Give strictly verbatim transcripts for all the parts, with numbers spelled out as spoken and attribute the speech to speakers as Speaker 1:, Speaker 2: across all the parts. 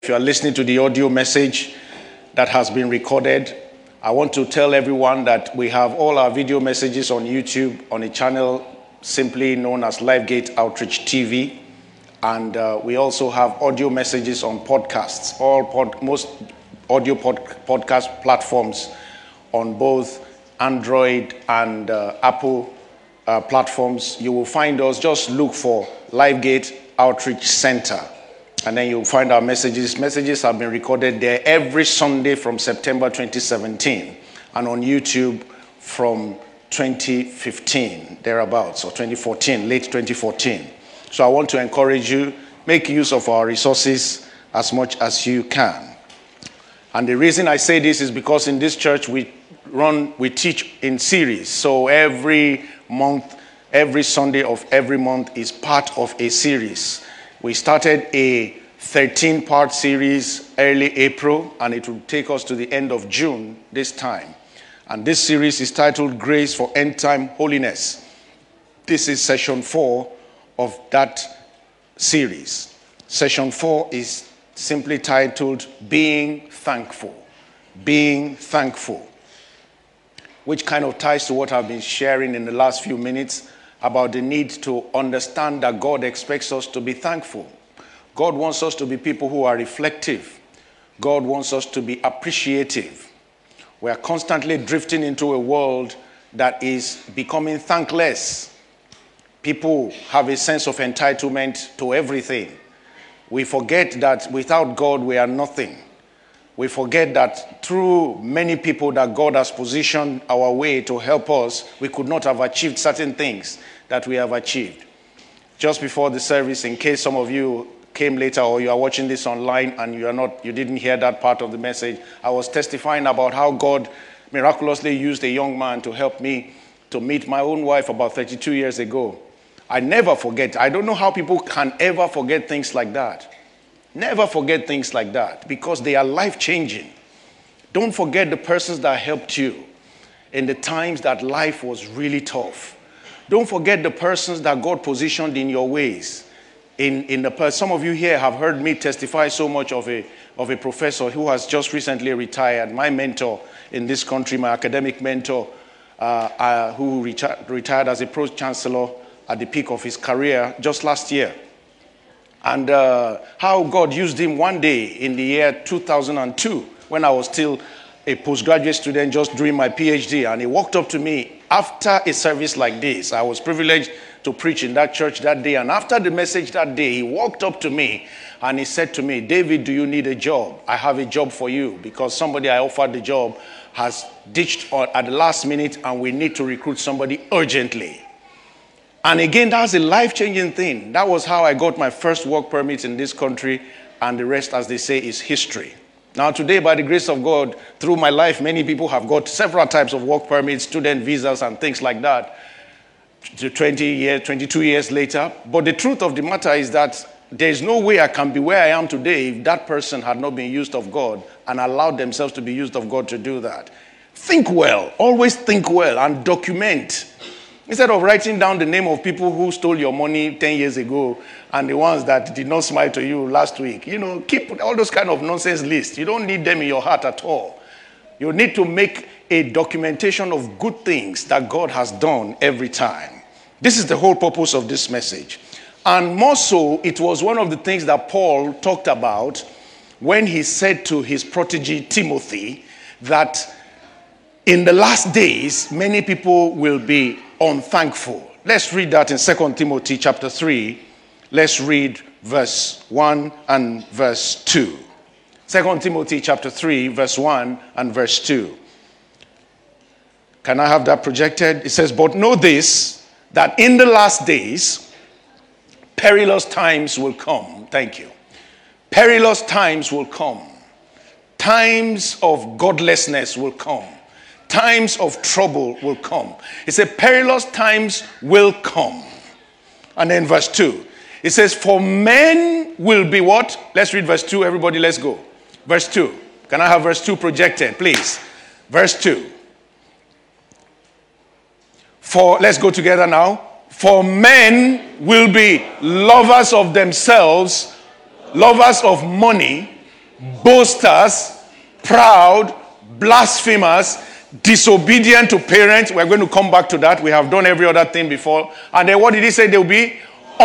Speaker 1: If you are listening to the audio message that has been recorded, I want to tell everyone that we have all our video messages on YouTube on a channel simply known as LifeGate Outreach T V. And uh, we also have audio messages on podcasts, all pod, most audio pod, podcast platforms on both Android and uh, Apple uh, platforms. You will find us, just look for LifeGate Outreach Center. And then you'll find our messages. Messages have been recorded there every Sunday from September twenty seventeen. And on YouTube from twenty fifteen, thereabouts, or twenty fourteen, late twenty fourteen. So I want to encourage you, make use of our resources as much as you can. And the reason I say this is because in this church we run, we teach in series. So every month, every Sunday of every month is part of a series. We started a thirteen-part series early April, and it will take us to the end of June this time. And this series is titled Grace for End Time Holiness. This is session four of that series. Session four is simply titled Being Thankful. Being Thankful. Which kind of ties to what I've been sharing in the last few minutes about the need to understand that God expects us to be thankful. God wants us to be people who are reflective. God wants us to be appreciative. We are constantly drifting into a world that is becoming thankless. People have a sense of entitlement to everything. We forget that without God we are nothing. We forget that through many people that God has positioned our way to help us, we could not have achieved certain things that we have achieved. Just before the service, in case some of you came later or you are watching this online and you are not, you didn't hear that part of the message, I was testifying about how God miraculously used a young man to help me to meet my own wife about thirty-two years ago. I never forget. I don't know how people can ever forget things like that. Never forget things like that because they are life-changing. Don't forget the persons that helped you in the times that life was really tough. Don't forget the persons that God positioned in your ways. In, in the some of you here have heard me testify so much of a, of a professor who has just recently retired, my mentor in this country, my academic mentor, uh, uh, who reti- retired as a pro-chancellor at the peak of his career just last year. And uh, how God used him one day in the year two thousand two when I was still a postgraduate student just doing my PhD. And he walked up to me after a service like this. I was privileged to preach in that church that day. And after the message that day, he walked up to me and he said to me, "David, do you need a job? I have a job for you because somebody I offered the job has ditched at the last minute and we need to recruit somebody urgently." And again, that's a life-changing thing. That was how I got my first work permit in this country, and the rest, as they say, is history. Now today, by the grace of God, through my life, many people have got several types of work permits, student visas, and things like that, twenty years, twenty-two years later. But the truth of the matter is that there is no way I can be where I am today if that person had not been used of God and allowed themselves to be used of God to do that. Think well. Always think well and document. Instead of writing down the name of people who stole your money ten years ago and the ones that did not smile to you last week, you know, keep all those kind of nonsense lists. You don't need them in your heart at all. You need to make a documentation of good things that God has done every time. This is the whole purpose of this message. And more so, it was one of the things that Paul talked about when he said to his protege Timothy that in the last days, many people will be unthankful. Let's read that in Second Timothy chapter three. Let's read verse one and verse two. Second Timothy chapter three, verse one and verse two. Can I have that projected? It says, "But know this, that in the last days, perilous times will come." Thank you. Perilous times will come. Times of godlessness will come. Times of trouble will come. It says perilous times will come. And then verse two. It says, "For men will be" what? Let's read verse two. Everybody, let's go. Verse two. Can I have verse two projected, please? Verse two. For, let's go together now. For men will be lovers of themselves, lovers of money, boasters, proud, blasphemers, disobedient to parents. We're going to come back to that. We have done every other thing before. And then what did he say? They'll be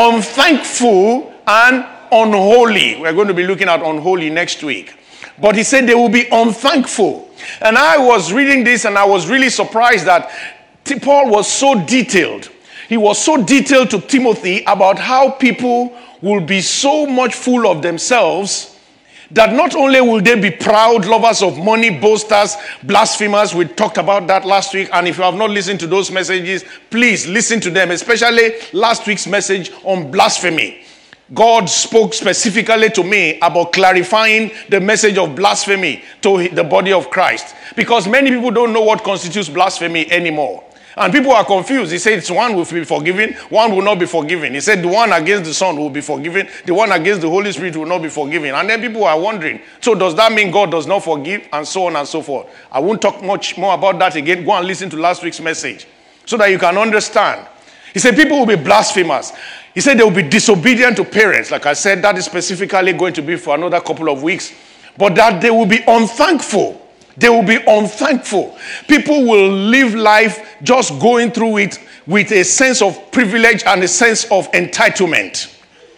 Speaker 1: unthankful and unholy. We're going to be looking at unholy next week. But he said they will be unthankful. And I was reading this and I was really surprised that Paul was so detailed. He was so detailed to Timothy about how people will be so much full of themselves that not only will they be proud, lovers of money, boasters, blasphemers. We talked about that last week. And if you have not listened to those messages, please listen to them, especially last week's message on blasphemy. God spoke specifically to me about clarifying the message of blasphemy to the body of Christ. Because many people don't know what constitutes blasphemy anymore. And people are confused. He said it's one will be forgiven, one will not be forgiven. He said the one against the Son will be forgiven, the one against the Holy Spirit will not be forgiven. And then people are wondering, so does that mean God does not forgive? And so on and so forth. I won't talk much more about that again. Go and listen to last week's message so that you can understand. He said people will be blasphemers. He said they will be disobedient to parents. Like I said, that is specifically going to be for another couple of weeks. But that they will be unthankful. They will be unthankful. People will live life just going through it with a sense of privilege and a sense of entitlement.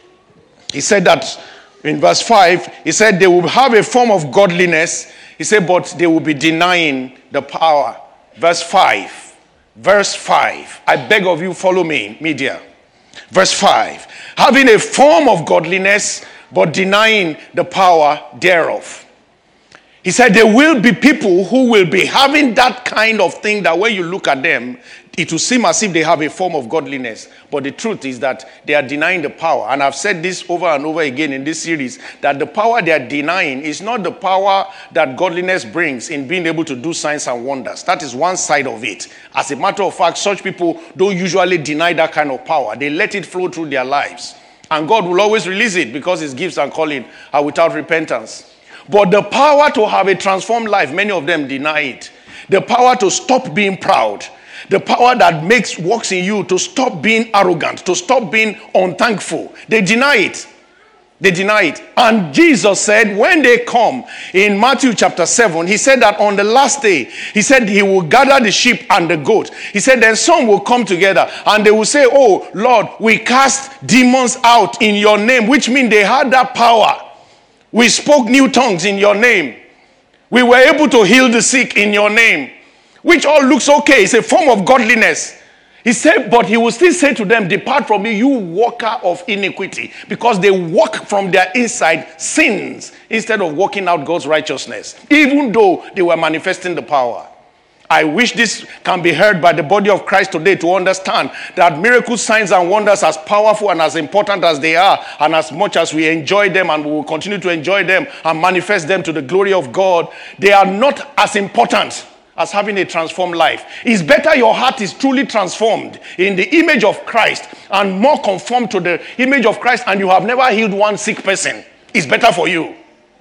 Speaker 1: He said that in verse five, he said they will have a form of godliness. He said, but they will be denying the power. Verse five. Verse five. I beg of you, follow me, media. Verse five. Having a form of godliness, but denying the power thereof. He said there will be people who will be having that kind of thing that when you look at them, it will seem as if they have a form of godliness. But the truth is that they are denying the power. And I've said this over and over again in this series, that the power they are denying is not the power that godliness brings in being able to do signs and wonders. That is one side of it. As a matter of fact, such people don't usually deny that kind of power. They let it flow through their lives. And God will always release it because his gifts and calling are without repentance. But the power to have a transformed life, many of them deny it. The power to stop being proud. The power that makes works in you to stop being arrogant, to stop being unthankful. They deny it. They deny it. And Jesus said when they come in Matthew chapter seven, he said that on the last day, he said he will gather the sheep and the goat. He said then some will come together and they will say, oh Lord, we cast demons out in your name, which means they had that power. We spoke new tongues in your name. We were able to heal the sick in your name. Which all looks okay. It's a form of godliness. He said, but he will still say to them, depart from me, you worker of iniquity. Because they walk from their inside sins instead of working out God's righteousness. Even though they were manifesting the power. I wish this can be heard by the body of Christ today to understand that miracles, signs, and wonders, as powerful and as important as they are, and as much as we enjoy them and we will continue to enjoy them and manifest them to the glory of God, they are not as important as having a transformed life. It's better your heart is truly transformed in the image of Christ and more conformed to the image of Christ, and you have never healed one sick person. It's better for you.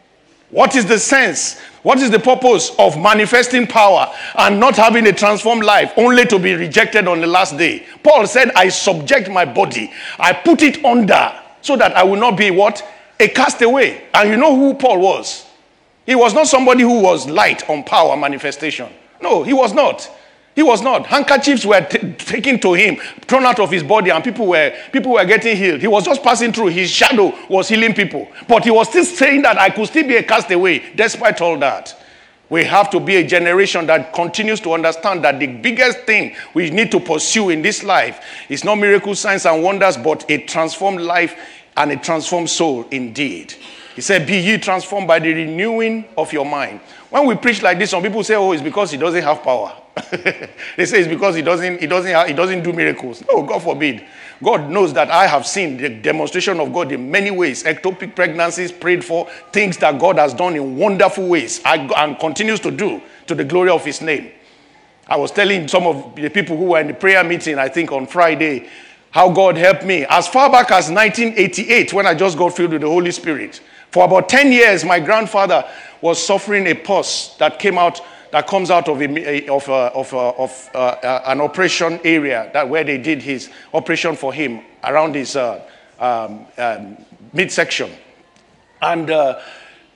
Speaker 1: What is the sense? What is the purpose of manifesting power and not having a transformed life only to be rejected on the last day? Paul said, I subject my body. I put it under so that I will not be what? A castaway. And you know who Paul was? He was not somebody who was light on power manifestation. No, he was not. He was not. Handkerchiefs were t- taken to him, thrown out of his body, and people were people were getting healed. He was just passing through. His shadow was healing people. But he was still saying that I could still be a castaway despite all that. We have to be a generation that continues to understand that the biggest thing we need to pursue in this life is not miracle signs and wonders, but a transformed life and a transformed soul indeed. He said, be ye transformed by the renewing of your mind. When we preach like this, some people say, oh, it's because he doesn't have power. They say it's because he doesn't, he doesn't have, he doesn't do miracles. No, God forbid. God knows that I have seen the demonstration of God in many ways. Ectopic pregnancies prayed for, things that God has done in wonderful ways and continues to do to the glory of his name. I was telling some of the people who were in the prayer meeting, I think on Friday, how God helped me. As far back as nineteen eighty-eight, when I just got filled with the Holy Spirit. For about ten years, my grandfather was suffering a pus that came out, that comes out of a, of, a, of, a, of a, an operation area that where they did his operation for him around his uh, um, um, midsection. And uh,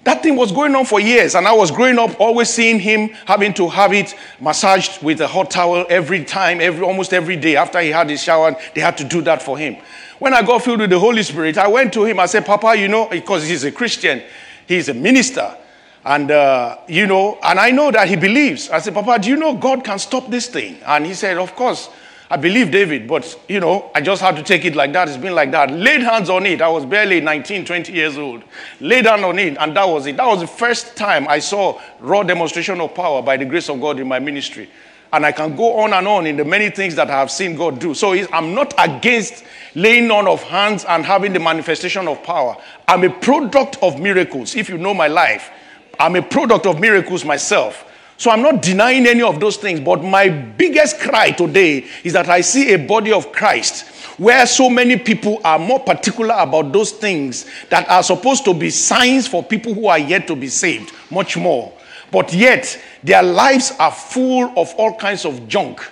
Speaker 1: That thing was going on for years, and I was growing up always seeing him having to have it massaged with a hot towel every time, every almost every day. After he had his shower, they had to do that for him. When I got filled with the Holy Spirit, I went to him. I said, Papa, you know, because he's a Christian, he's a minister, and, uh, you know, and I know that he believes. I said, Papa, do you know God can stop this thing? And he said, of course. I believe David, but, you know, I just had to take it like that. It's been like that. Laid hands on it. I was barely nineteen, twenty years old. Laid hands on it, and that was it. That was the first time I saw raw demonstration of power by the grace of God in my ministry. And I can go on and on in the many things that I have seen God do. So I'm not against laying on of hands and having the manifestation of power. I'm a product of miracles. If you know my life, I'm a product of miracles myself. So I'm not denying any of those things, but my biggest cry today is that I see a body of Christ where so many people are more particular about those things that are supposed to be signs for people who are yet to be saved, much more. But yet, their lives are full of all kinds of junk.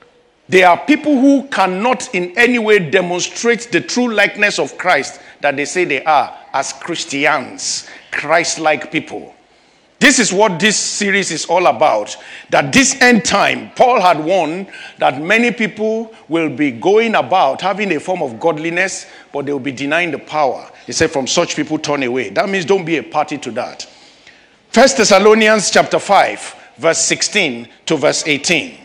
Speaker 1: There are people who cannot in any way demonstrate the true likeness of Christ that they say they are as Christians, Christ-like people. This is what this series is all about. That this end time, Paul had warned that many people will be going about having a form of godliness, but they will be denying the power. He said, from such people turn away. That means don't be a party to that. First Thessalonians chapter five, verse sixteen to verse eighteen.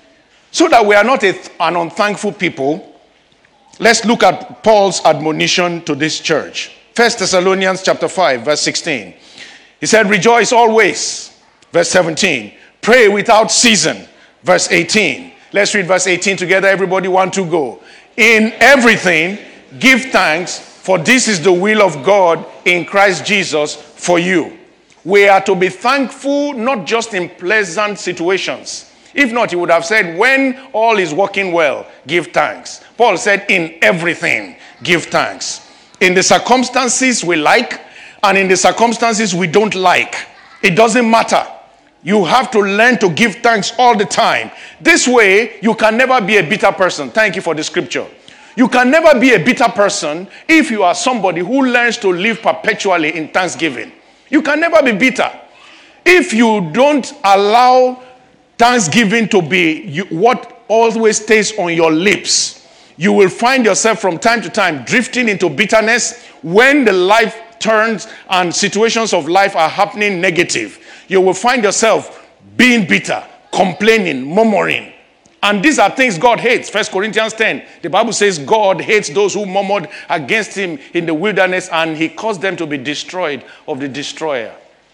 Speaker 1: So that we are not a, an unthankful people, let's look at Paul's admonition to this church. First Thessalonians chapter five, verse sixteen. He said, rejoice always. Verse seventeen. Pray without season. Verse eighteen. Let's read verse eighteen together. Everybody, one, two, go. In everything, give thanks, for this is the will of God in Christ Jesus for you. We are to be thankful not just in pleasant situations. If not, he would have said, when all is working well, give thanks. Paul said, in everything, give thanks. In the circumstances we like, and in the circumstances we don't like, it doesn't matter. You have to learn to give thanks all the time. This way, you can never be a bitter person. Thank you for the scripture. You can never be a bitter person if you are somebody who learns to live perpetually in thanksgiving. You can never be bitter. If you don't allow thanksgiving to be what always stays on your lips, you will find yourself from time to time drifting into bitterness when the life turns and situations of life are happening negative. You will find yourself being bitter, complaining, murmuring. And these are things God hates. First Corinthians ten, the Bible says God hates those who murmured against him in the wilderness, and he caused them to be destroyed of the destroyer.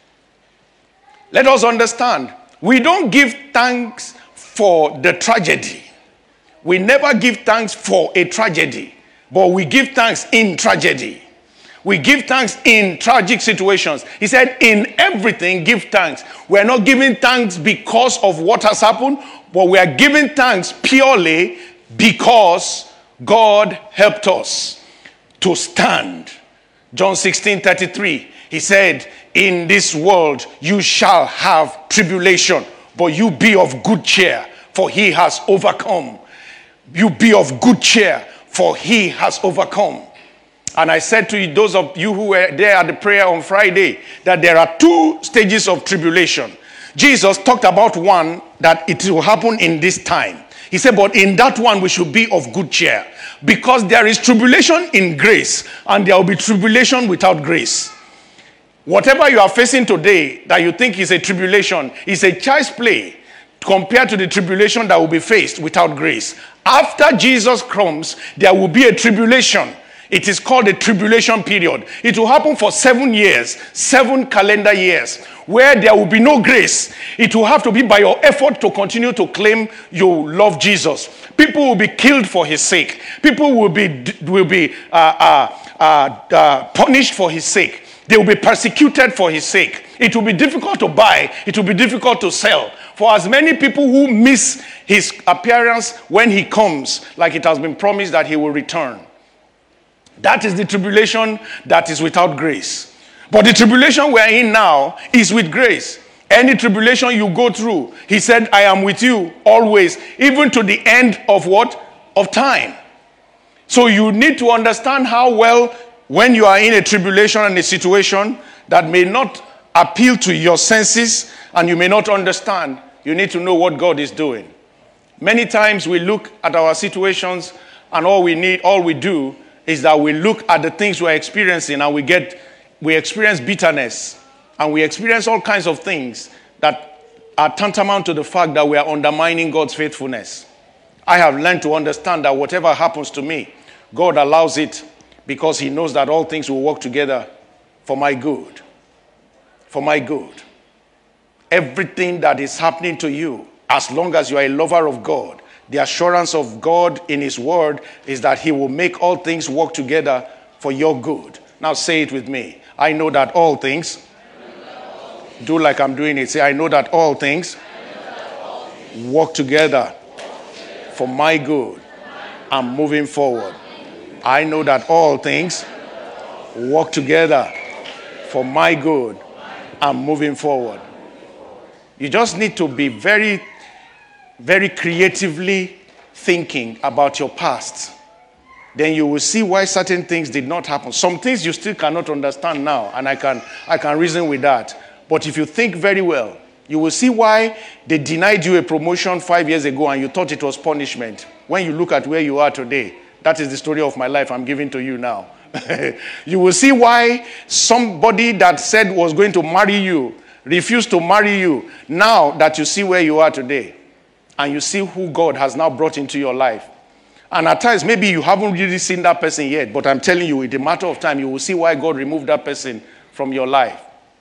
Speaker 1: Let us understand, we don't give thanks for the tragedy. We never give thanks for a tragedy, but we give thanks in tragedy. We give thanks in tragic situations. He said, in everything, give thanks. We're not giving thanks because of what has happened, but we are giving thanks purely because God helped us to stand. John sixteen thirty-three, he said, in this world you shall have tribulation, but you be of good cheer, for he has overcome. You be of good cheer, for he has overcome. And I said to you, those of you who were there at the prayer on Friday, that there are two stages of tribulation. Jesus talked about one, that it will happen in this time. He said, but in that one we should be of good cheer. Because there is tribulation in grace, and there will be tribulation without grace. Whatever you are facing today that you think is a tribulation is a child's play compared to the tribulation that will be faced without grace. After Jesus comes, there will be a tribulation. It is called a tribulation period. It will happen for seven years, seven calendar years, where there will be no grace. It will have to be by your effort to continue to claim you love Jesus. People will be killed for his sake. People will be, will be uh, uh, uh, uh, punished for his sake. They will be persecuted for his sake. It will be difficult to buy. It will be difficult to sell. For as many people who miss his appearance when he comes, like it has been promised that he will return. That is the tribulation that is without grace. But the tribulation we are in now is with grace. Any tribulation you go through, he said, I am with you always, even to the end of what? Of time. So you need to understand how well, when you are in a tribulation and a situation, that may not appeal to your senses and you may not understand, you need to know what God is doing. Many times we look at our situations and all we need, all we do is that we look at the things we're experiencing and we get, we experience bitterness and we experience all kinds of things that are tantamount to the fact that we are undermining God's faithfulness. I have learned to understand that whatever happens to me, God allows it because he knows that all things will work together for my good. For my good. Everything that is happening to you, as long as you are a lover of God, the assurance of God in his word is that he will make all things work together for your good. Now say it with me. I know that all things, do like I'm doing it. Say, I know that all things work together for my good. I'm moving forward. I know that all things work together for my good. I'm moving forward. You just need to be very, very creatively thinking about your past. Then you will see why certain things did not happen. Some things you still cannot understand now, and I can, I can reason with that. But if you think very well, you will see why they denied you a promotion five years ago and you thought it was punishment. When you look at where you are today, that is the story of my life I'm giving to you now. You will see why somebody that said was going to marry you refused to marry you now that you see where you are today. And you see who God has now brought into your life. And at times, maybe you haven't really seen that person yet, but I'm telling you, in a matter of time, you will see why God removed that person from your life.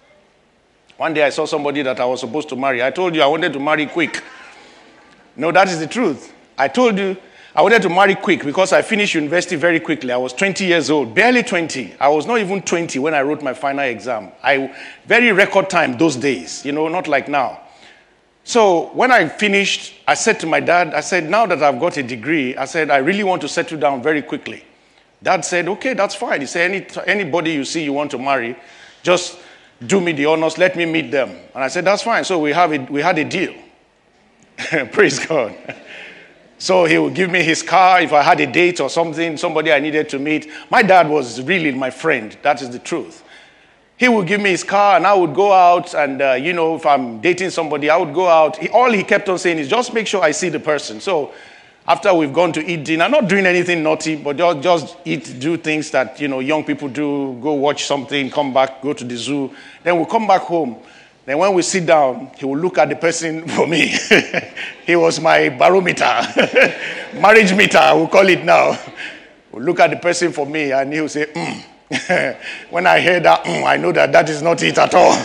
Speaker 1: One day I saw somebody that I was supposed to marry. I told you I wanted to marry quick. No, that is the truth. I told you I wanted to marry quick because I finished university very quickly. I was twenty years old, barely twenty. I was not even twenty when I wrote my final exam. I very record time those days, you know, not like now. So when I finished, I said to my dad, I said, now that I've got a degree, I said, I really want to settle down very quickly. Dad said, okay, that's fine. He said, Any, anybody you see you want to marry, just do me the honors, let me meet them. And I said, that's fine. So we have a, we had a deal. Praise God. So he would give me his car if I had a date or something, somebody I needed to meet. My dad was really my friend. That is the truth. He would give me his car and I would go out and, uh, you know, if I'm dating somebody, I would go out. He, all he kept on saying is just make sure I see the person. So after we've gone to eat dinner, not doing anything naughty, but just, just eat, do things that, you know, young people do, go watch something, come back, go to the zoo. Then we'll come back home. Then when we sit down, he will look at the person for me. He was my barometer, marriage meter, I will call it now. We'll look at the person for me and he will say, mm. When I hear that, mm, I know that that is not it at all.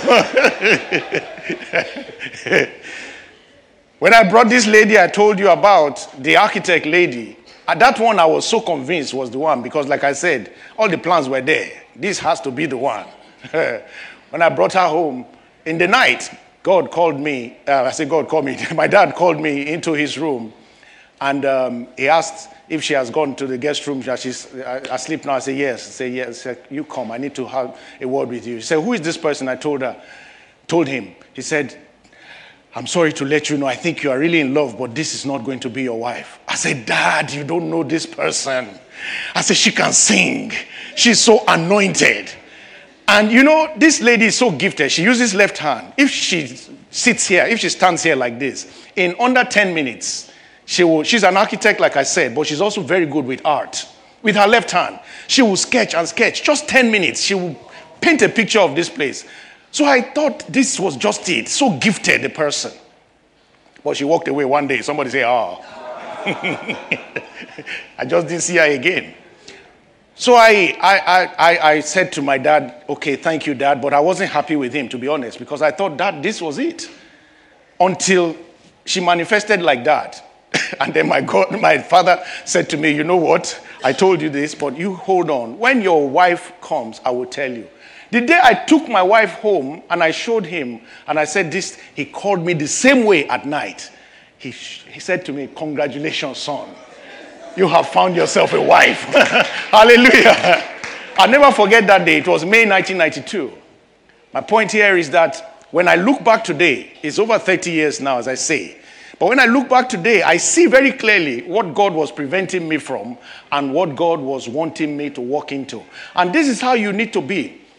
Speaker 1: When I brought this lady I told you about, the architect lady, at that one I was so convinced was the one because like I said, all the plans were there. This has to be the one. When I brought her home, in the night, God called me, uh, I said God called me, my dad called me into his room and um, he asked if she has gone to the guest room, that she's asleep now. I said, yes. I said, yes. I said, you come, I need to have a word with you. He said, who is this person? I told her, told him. He said, I'm sorry to let you know, I think you are really in love, but this is not going to be your wife. I said, Dad, you don't know this person. I said, she can sing. She's so anointed. And you know, this lady is so gifted. She uses left hand. If she sits here, if she stands here like this, in under ten minutes, she will, she's an architect, like I said, but she's also very good with art. With her left hand, she will sketch and sketch. Just ten minutes, she will paint a picture of this place. So I thought this was just it. So gifted, the person. But she walked away one day. Somebody say, oh. I just didn't see her again. So I, I, I, I said to my dad, okay, thank you, Dad. But I wasn't happy with him, to be honest, because I thought, Dad, this was it. Until she manifested like that. And then my God, my father said to me, you know what? I told you this, but you hold on. When your wife comes, I will tell you. The day I took my wife home and I showed him and I said this, he called me the same way at night. He, he said to me, congratulations, son. You have found yourself a wife. Hallelujah. I'll never forget that day. It was May nineteen ninety-two. My point here is that when I look back today, it's over thirty years now, as I say. But when I look back today, I see very clearly what God was preventing me from and what God was wanting me to walk into. And this is how you need to be.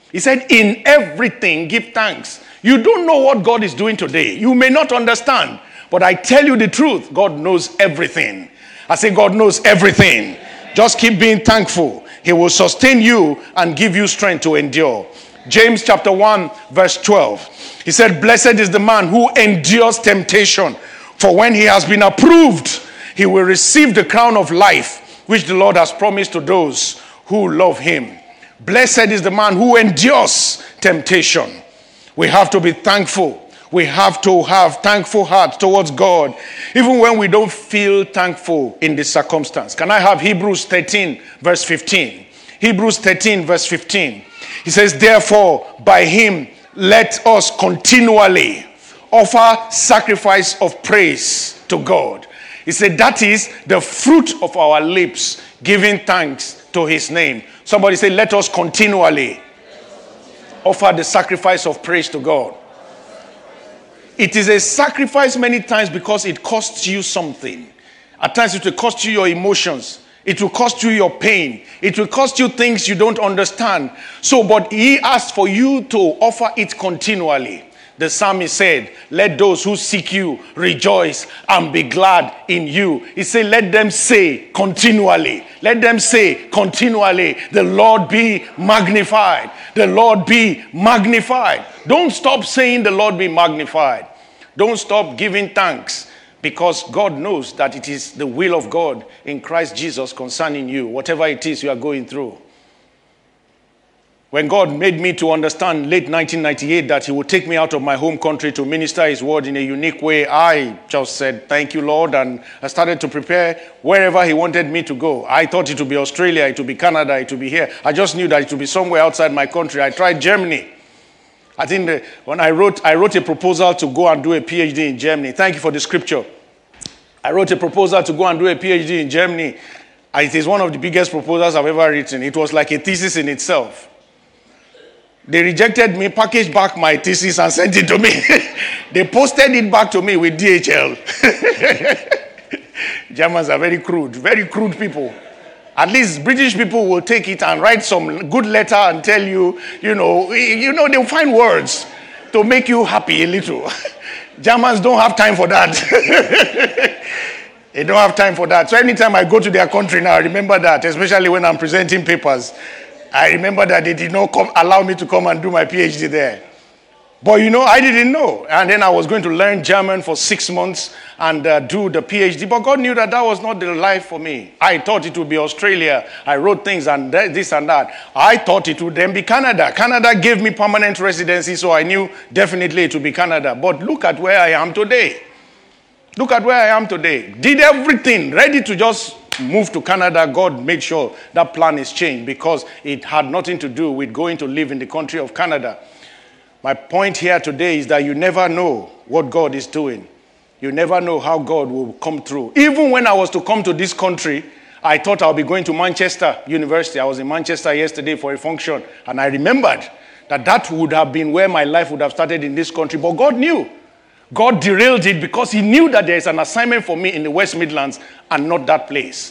Speaker 1: He said, in everything, give thanks. You don't know what God is doing today. You may not understand, but I tell you the truth. God knows everything. I say God knows everything. Just keep being thankful. He will sustain you and give you strength to endure. James chapter one, verse twelve. He said, blessed is the man who endures temptation, for when he has been approved, he will receive the crown of life, which the Lord has promised to those who love him. Blessed is the man who endures temptation. We have to be thankful. We have to have thankful hearts towards God, even when we don't feel thankful in this circumstance. Can I have Hebrews thirteen, verse fifteen? Hebrews thirteen, verse fifteen. He says, therefore, by him, let us continually offer sacrifice of praise to God. He said, that is the fruit of our lips, giving thanks to his name. Somebody say, let us continually offer the sacrifice of praise to God. It is a sacrifice many times because it costs you something. At times it will cost you your emotions. It will cost you your pain. It will cost you things you don't understand. So, but he asked for you to offer it continually. The psalmist said, let those who seek you rejoice and be glad in you. He said, let them say continually. Let them say continually, the Lord be magnified. The Lord be magnified. Don't stop saying the Lord be magnified. Don't stop giving thanks, because God knows that it is the will of God in Christ Jesus concerning you, whatever it is you are going through. When God made me to understand late nineteen ninety-eight that he would take me out of my home country to minister his word in a unique way, I just said, thank you, Lord. And I started to prepare wherever he wanted me to go. I thought it would be Australia, it would be Canada, it would be here. I just knew that it would be somewhere outside my country. I tried Germany. I think the, when I wrote, I wrote a proposal to go and do a PhD in Germany. Thank you for the scripture. I wrote a proposal to go and do a PhD in Germany. It is one of the biggest proposals I've ever written. It was like a thesis in itself. They rejected me, packaged back my thesis and sent it to me. They posted it back to me with D H L. Germans are very crude, very crude people. At least British people will take it and write some good letter and tell you, you know, you know, they'll find words to make you happy a little. Germans don't have time for that. They don't have time for that. So anytime I go to their country now, I remember that, especially when I'm presenting papers. I remember that they did not come, allow me to come and do my PhD there. But you know, I didn't know. And then I was going to learn German for six months and uh, do the PhD. But God knew that that was not the life for me. I thought it would be Australia. I wrote things and th- this and that. I thought it would then be Canada. Canada gave me permanent residency, so I knew definitely it would be Canada. But look at where I am today. Look at where I am today. Did everything, ready to just move to Canada. God made sure that plan is changed because it had nothing to do with going to live in the country of Canada. My point here today is that you never know what God is doing. You never know how God will come through. Even when I was to come to this country, I thought I'll be going to Manchester University. I was in Manchester yesterday for a function, and I remembered that that would have been where my life would have started in this country. But God knew. God derailed it because he knew that there is an assignment for me in the West Midlands and not that place.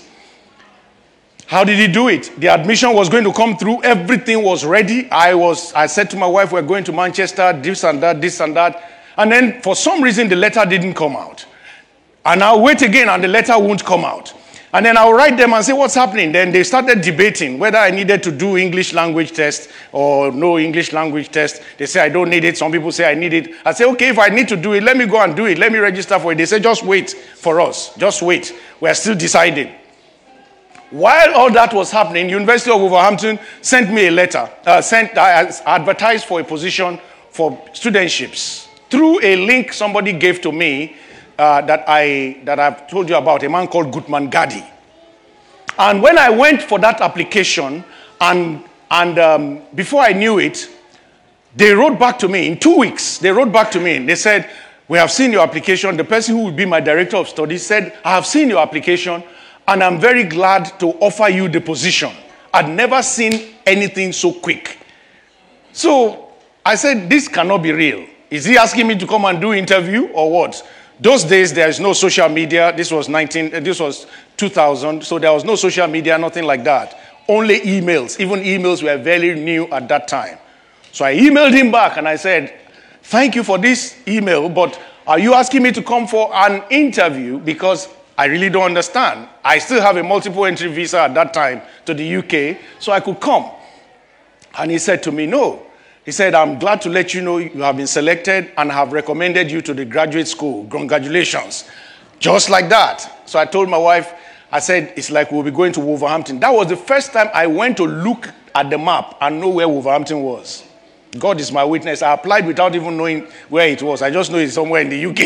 Speaker 1: How did he do it? The admission was going to come through. Everything was ready. I was. I said to my wife, we're going to Manchester, this and that, this and that. And then for some reason, the letter didn't come out. And I'll wait again and the letter won't come out. And then I'll write them and say, what's happening? Then they started debating whether I needed to do English language test or no English language test. They say I don't need it. Some people say I need it. I say, okay, if I need to do it, let me go and do it. Let me register for it. They say, just wait for us. Just wait. We're still deciding. While all that was happening, University of Wolverhampton sent me a letter. Uh, sent, I advertised for a position for studentships through a link somebody gave to me. Uh, that I that I've told you about, a man called Gutman Gadi. And when I went for that application, and and um, before I knew it, they wrote back to me in two weeks. They wrote back to me. They said, "We have seen your application." The person who would be my director of studies said, "I have seen your application, and I'm very glad to offer you the position." I'd never seen anything so quick. So I said, "This cannot be real. Is he asking me to come and do interview or what?" Those days, there is no social media. This was nineteen. This was two thousand. So there was no social media, nothing like that. Only emails. Even emails were very new at that time. So I emailed him back and I said, thank you for this email, but are you asking me to come for an interview? Because I really don't understand. I still have a multiple entry visa at that time to the U K, so I could come. And he said to me, no. He said, I'm glad to let you know you have been selected and have recommended you to the graduate school. Congratulations. Just like that. So I told my wife, I said, it's like we'll be going to Wolverhampton. That was the first time I went to look at the map and know where Wolverhampton was. God is my witness. I applied without even knowing where it was. I just know it's somewhere in the U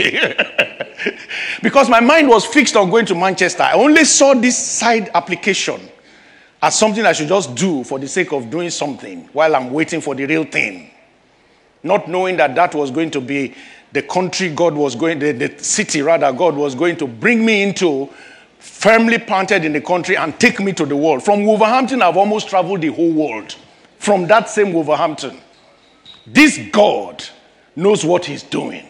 Speaker 1: K. Because my mind was fixed on going to Manchester. I only saw this side application as something I should just do for the sake of doing something while I'm waiting for the real thing. Not knowing that that was going to be the country God was going, the, the city rather, God was going to bring me into, firmly planted in the country and take me to the world. From Wolverhampton, I've almost traveled the whole world. From that same Wolverhampton. This God knows what he's doing.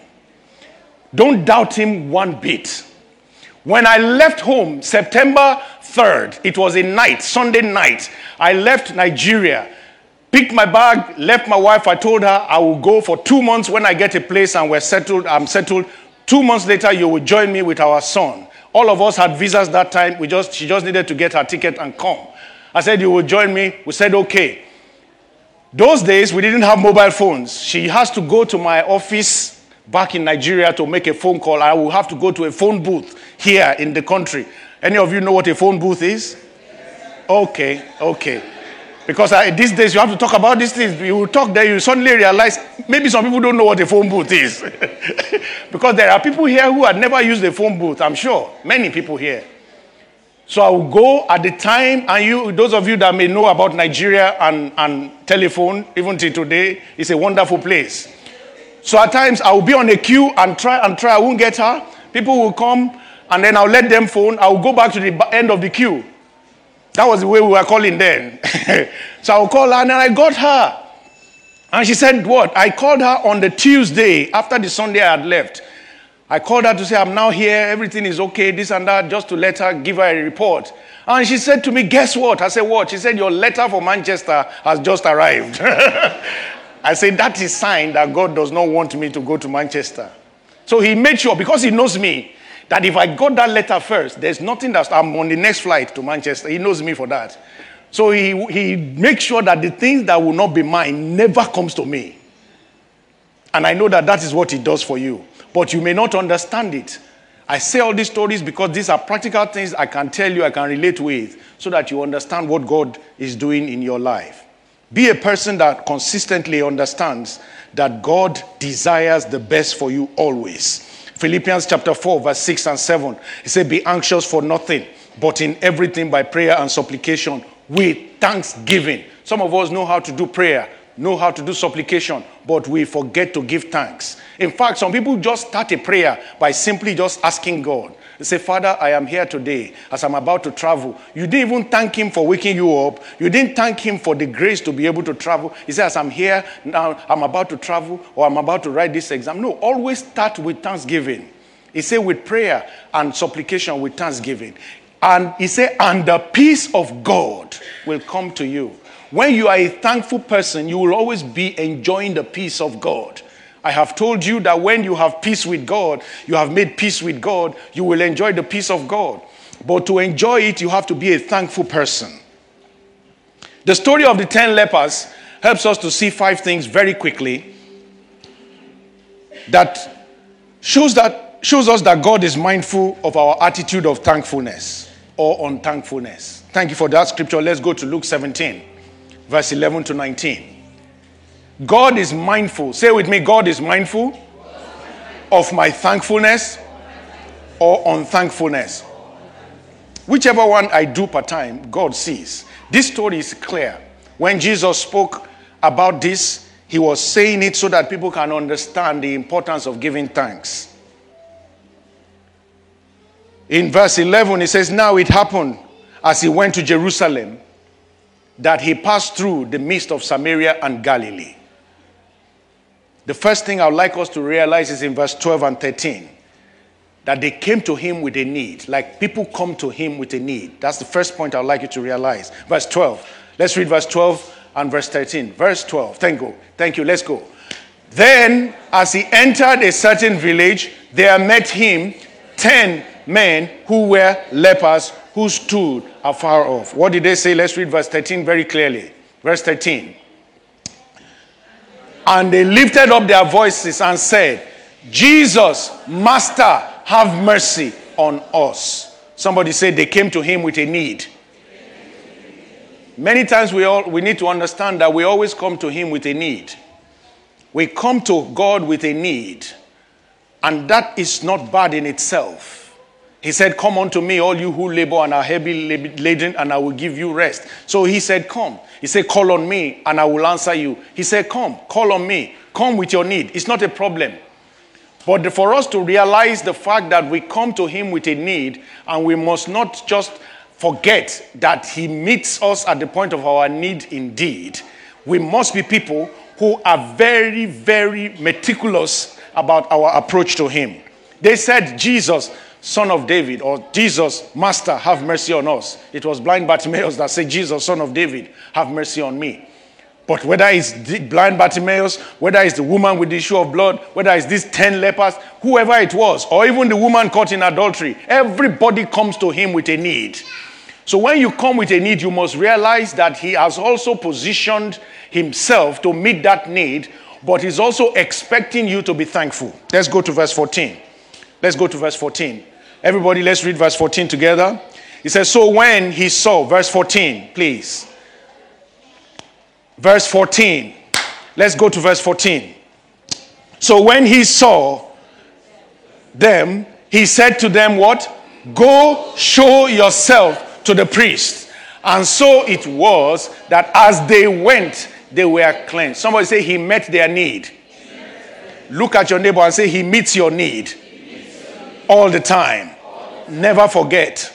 Speaker 1: Don't doubt him one bit. When I left home, September third, it was a night, Sunday night, I left Nigeria, picked my bag, left my wife. I told her I will go for two months when I get a place and we're settled, I'm settled. Two months later, you will join me with our son. All of us had visas that time. We just, she just needed to get her ticket and come. I said, you will join me. We said, okay. Those days, we didn't have mobile phones. She has to go to my office back in Nigeria to make a phone call. I will have to go to a phone booth here in the country. Any of you know what a phone booth is? Okay, okay. Because I, these days, you have to talk about these things. You will talk there, you suddenly realize maybe some people don't know what a phone booth is. Because there are people here who had never used a phone booth, I'm sure. Many people here. So I will go at the time, and you, those of you that may know about Nigeria and, and telephone, even till today, it's a wonderful place. So at times, I will be on a queue and try and try. I won't get her. People will come, and then I'll let them phone. I will go back to the end of the queue. That was the way we were calling then. So I will call her, and then I got her. And she said, what? I called her on the Tuesday, after the Sunday I had left. I called her to say, I'm now here, everything is okay, this and that, just to let her give her a report. And she said to me, guess what? I said, what? She said, your letter for Manchester has just arrived. I said, that is a sign that God does not want me to go to Manchester. So he made sure, because he knows me, that if I got that letter first, there's nothing that I'm on the next flight to Manchester. He knows me for that. So he, he makes sure that the things that will not be mine never comes to me. And I know that that is what he does for you. But you may not understand it. I say all these stories because these are practical things I can tell you, I can relate with, so that you understand what God is doing in your life. Be a person that consistently understands that God desires the best for you always. Philippians chapter four, verse six and seven. He said, be anxious for nothing, but in everything by prayer and supplication with thanksgiving. Some of us know how to do prayer, know how to do supplication, but we forget to give thanks. In fact, some people just start a prayer by simply just asking God. They say, Father, I am here today as I'm about to travel. You didn't even thank him for waking you up. You didn't thank him for the grace to be able to travel. He says, as I'm here, now I'm about to travel, or I'm about to write this exam. No, always start with thanksgiving. He said with prayer and supplication with thanksgiving. And he said, and the peace of God will come to you. When you are a thankful person, you will always be enjoying the peace of God. I have told you that when you have peace with God, you have made peace with God, you will enjoy the peace of God. But to enjoy it, you have to be a thankful person. The story of the ten lepers helps us to see five things very quickly that shows that shows us that God is mindful of our attitude of thankfulness or unthankfulness. Thank you for that scripture. Let's go to Luke seventeen, verse eleven to nineteen. God is mindful. Say with me, God is mindful of my thankfulness or unthankfulness. Whichever one I do per time, God sees. This story is clear. When Jesus spoke about this, he was saying it so that people can understand the importance of giving thanks. In verse eleven, it says, now it happened as he went to Jerusalem that he passed through the midst of Samaria and Galilee. The first thing I would like us to realize is in verse twelve and thirteen. That they came to him with a need. Like people come to him with a need. That's the first point I would like you to realize. Verse twelve. Let's read verse twelve and verse thirteen. Verse twelve. Thank you. Thank you. Let's go. Then, as he entered a certain village, there met him ten men who were lepers, who stood afar off. What did they say? Let's read verse thirteen very clearly. Verse thirteen. And they lifted up their voices and said, Jesus, Master, have mercy on us. Somebody said they came to him with a need. Many times we all we need to understand that we always come to him with a need. We come to God with a need. And that is not bad in itself. He said, come unto me, all you who labor and are heavy laden, and I will give you rest. So he said, come. He said, call on me, and I will answer you. He said, come, call on me. Come with your need. It's not a problem. But for us to realize the fact that we come to him with a need, and we must not just forget that he meets us at the point of our need indeed. We must be people who are very, very meticulous about our approach to him. They said, Jesus, Son of David, or Jesus, Master, have mercy on us. It was blind Bartimaeus that said, Jesus, Son of David, have mercy on me. But whether it's blind Bartimaeus, whether it's the woman with the issue of blood, whether it's these ten lepers, whoever it was, or even the woman caught in adultery, everybody comes to him with a need. So when you come with a need, you must realize that he has also positioned himself to meet that need, but he's also expecting you to be thankful. Let's go to verse fourteen. Let's go to verse fourteen. Everybody, let's read verse fourteen together. It says, so when he saw, verse fourteen, please. Verse fourteen. Let's go to verse fourteen. So when he saw them, he said to them, what? Go show yourself to the priest. And so it was that as they went, they were cleansed. Somebody say, he met their need. Look at your neighbor and say, he meets your need. All the time. Never forget.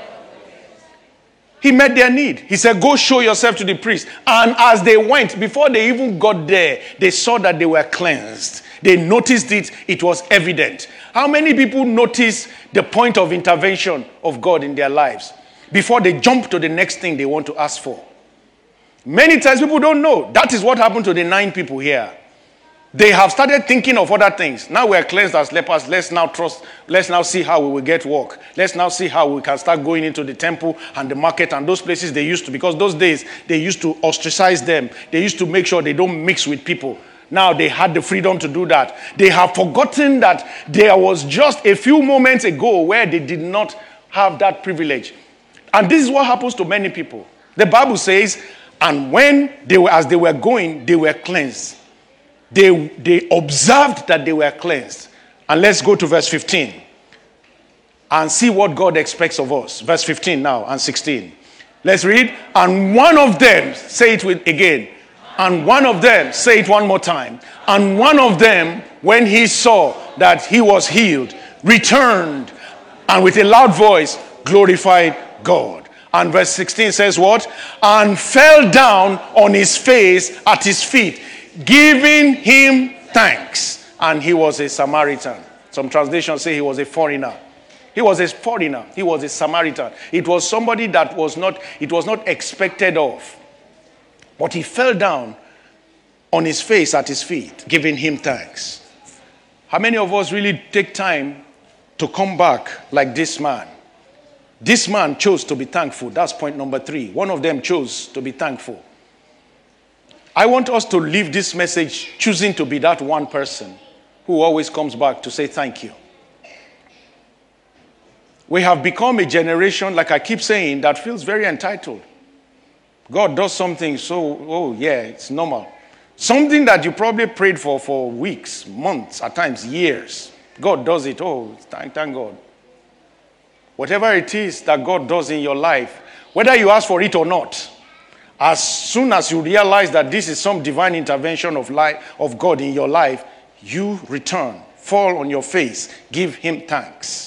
Speaker 1: He met their need. He said, go show yourself to the priest. And as they went, before they even got there, they saw that they were cleansed. They noticed it. It was evident. How many people notice the point of intervention of God in their lives before they jump to the next thing they want to ask for? Many times people don't know. That is what happened to the nine people here. They have started thinking of other things. Now we are cleansed as lepers. Let's now trust. Let's now see how we will get work. Let's now see how we can start going into the temple and the market and those places they used to. Because those days, they used to ostracize them. They used to make sure they don't mix with people. Now they had the freedom to do that. They have forgotten that there was just a few moments ago where they did not have that privilege. And this is what happens to many people. The Bible says, and when they were, as they were going, they were cleansed. They, they observed that they were cleansed. And let's go to verse fifteen and see what God expects of us. Verse fifteen now and sixteen. Let's read. And one of them, say it with again. And one of them, say it one more time. And one of them, when he saw that he was healed, returned and with a loud voice glorified God. And verse sixteen says what? And fell down on his face at his feet, giving him thanks. And he was a Samaritan. Some translations say he was a foreigner. He was a foreigner. He was a Samaritan. It was somebody that was not, it was not expected of. But he fell down on his face at his feet, giving him thanks. How many of us really take time to come back like this man? This man chose to be thankful. That's point number three. One of them chose to be thankful. I want us to leave this message choosing to be that one person who always comes back to say thank you. We have become a generation, like I keep saying, that feels very entitled. God does something so, oh yeah, it's normal. Something that you probably prayed for for weeks, months, at times years. God does it. Oh, thank, thank God. Whatever it is that God does in your life, whether you ask for it or not, as soon as you realize that this is some divine intervention of life of God in your life, you return, fall on your face, give him thanks.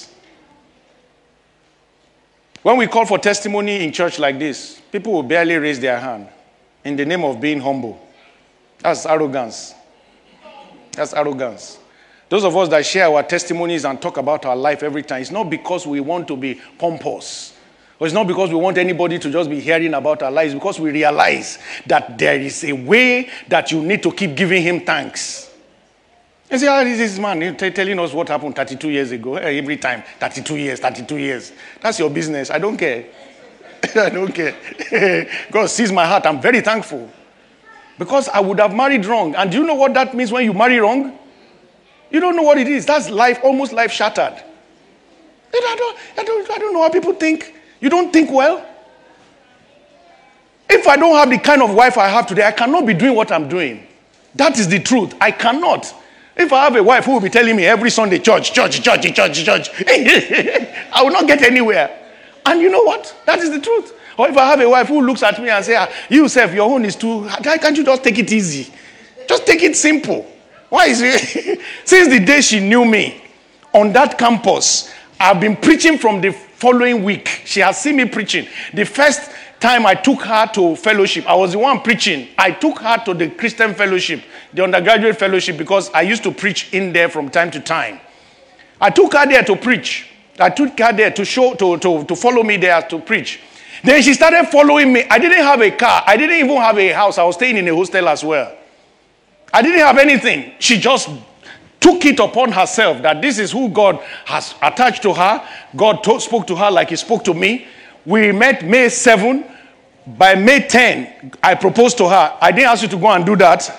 Speaker 1: When we call for testimony in church like this, people will barely raise their hand in the name of being humble. That's arrogance. That's arrogance. Those of us that share our testimonies and talk about our life every time, it's not because we want to be pompous. It's not because we want anybody to just be hearing about our lives, because we realize that there is a way that you need to keep giving him thanks. You see, how is this man t- telling us what happened thirty-two years ago? Every time, thirty-two years, thirty-two years. That's your business. I don't care. I don't care. God sees my heart. I'm very thankful. Because I would have married wrong. And do you know what that means when you marry wrong? You don't know what it is. That's life, almost life shattered. I don't, I don't, I don't know how people think. You don't think well? If I don't have the kind of wife I have today, I cannot be doing what I'm doing. That is the truth. I cannot. If I have a wife who will be telling me every Sunday, church, church, church, church, church, I will not get anywhere. And you know what? That is the truth. Or if I have a wife who looks at me and says, ah, you, Seth, your own is too, why can't you just take it easy? Just take it simple. Why is it? Since the day she knew me on that campus, I've been preaching from the following week. She has seen me preaching. The first time I took her to fellowship, I was the one preaching. I took her to the Christian fellowship, the undergraduate fellowship, because I used to preach in there from time to time. I took her there to preach. I took her there to show, to, to, to follow me there to preach. Then she started following me. I didn't have a car. I didn't even have a house. I was staying in a hostel as well. I didn't have anything. She just took it upon herself that this is who God has attached to her. God to- spoke to her like he spoke to me. We met May seventh. By May tenth, I proposed to her. I didn't ask you to go and do that.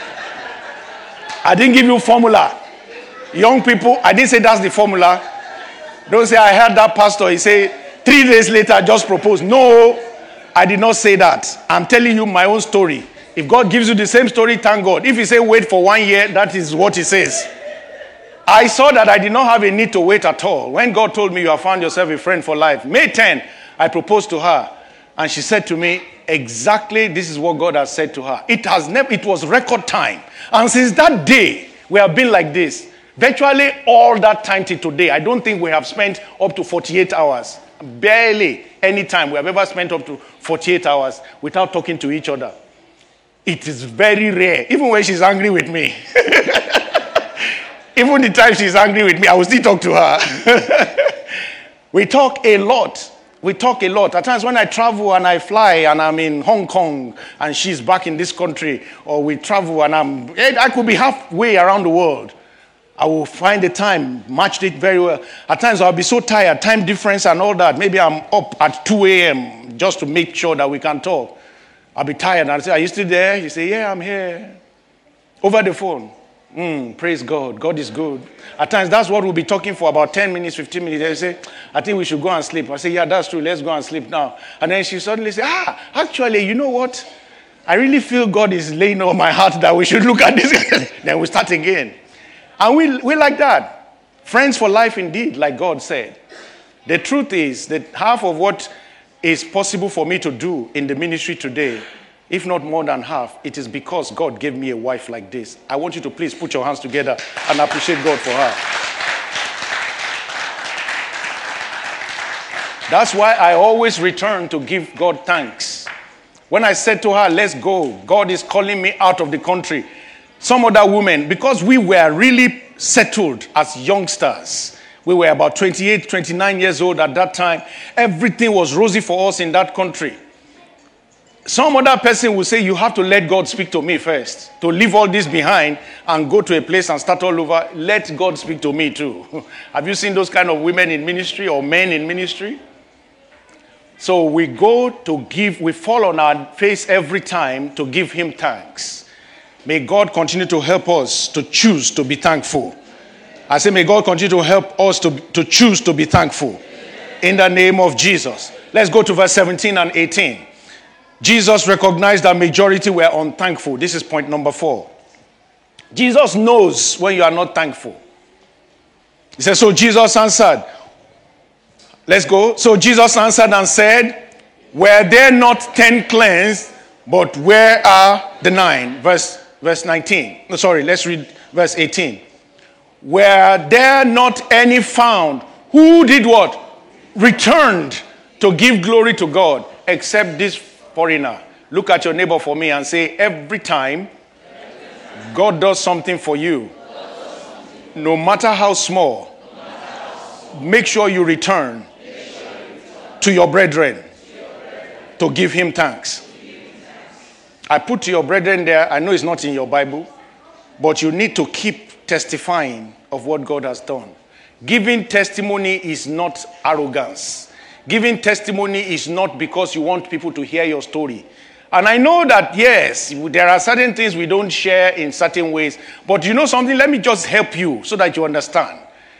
Speaker 1: I didn't give you formula. Young people, I didn't say that's the formula. Don't say I heard that pastor. He said, three days later, I just proposed. No, I did not say that. I'm telling you my own story. If God gives you the same story, thank God. If he says wait for one year, that is what he says. I saw that I did not have a need to wait at all. When God told me you have found yourself a friend for life, May tenth, I proposed to her. And she said to me, exactly this is what God has said to her. It has never, it was record time. And since that day, we have been like this. Virtually all that time till today, I don't think we have spent up to forty-eight hours. Barely any time we have ever spent up to forty-eight hours without talking to each other. It is very rare. Even when she's angry with me. Even the time she's angry with me, I will still talk to her. We talk a lot. We talk a lot. At times when I travel and I fly and I'm in Hong Kong and she's back in this country, or we travel and I'm, I could be halfway around the world. I will find the time, matched it very well. At times I'll be so tired, time difference and all that. Maybe I'm up at two a.m. just to make sure that we can talk. I'll be tired. And I'll say, are you still there? You say, yeah, I'm here. Over the phone. Mm, praise God. God is good. At times, that's what we'll be talking for about ten minutes, fifteen minutes. They say, I think we should go and sleep. I say, yeah, that's true. Let's go and sleep now. And then she suddenly say, ah, actually, you know what? I really feel God is laying on my heart that we should look at this. Then we start again. And we, we like that. Friends for life indeed, like God said. The truth is that half of what is possible for me to do in the ministry today, if not more than half, it is because God gave me a wife like this. I want you to please put your hands together and appreciate God for her. That's why I always return to give God thanks. When I said to her, let's go, God is calling me out of the country. Some other women, because we were really settled as youngsters, we were about twenty-eight, twenty-nine years old at that time. Everything was rosy for us in that country. Some other person will say, you have to let God speak to me first. To leave all this behind and go to a place and start all over. Let God speak to me too. Have you seen those kind of women in ministry or men in ministry? So we go to give, we fall on our face every time to give him thanks. May God continue to help us to choose to be thankful. I say, may God continue to help us to, to choose to be thankful. In the name of Jesus. Let's go to verse seventeen and eighteen. Jesus recognized that majority were unthankful. This is point number four. Jesus knows when you are not thankful. He says, so Jesus answered. Let's go. So Jesus answered and said, were there not ten cleansed, but where are the nine? Verse, verse nineteen. No, sorry, let's read verse eighteen. Were there not any found who did what? Returned to give glory to God, except this foreigner. Look at your neighbor for me and say, every time God does something for you, no matter how small, make sure you return to your brethren to give him thanks. I put to your brethren there. I know it's not in your Bible, but you need to keep testifying of what God has done. Giving testimony is not arrogance. Giving testimony is not because you want people to hear your story. And I know that, yes, there are certain things we don't share in certain ways. But you know something? Let me just help you so that you understand.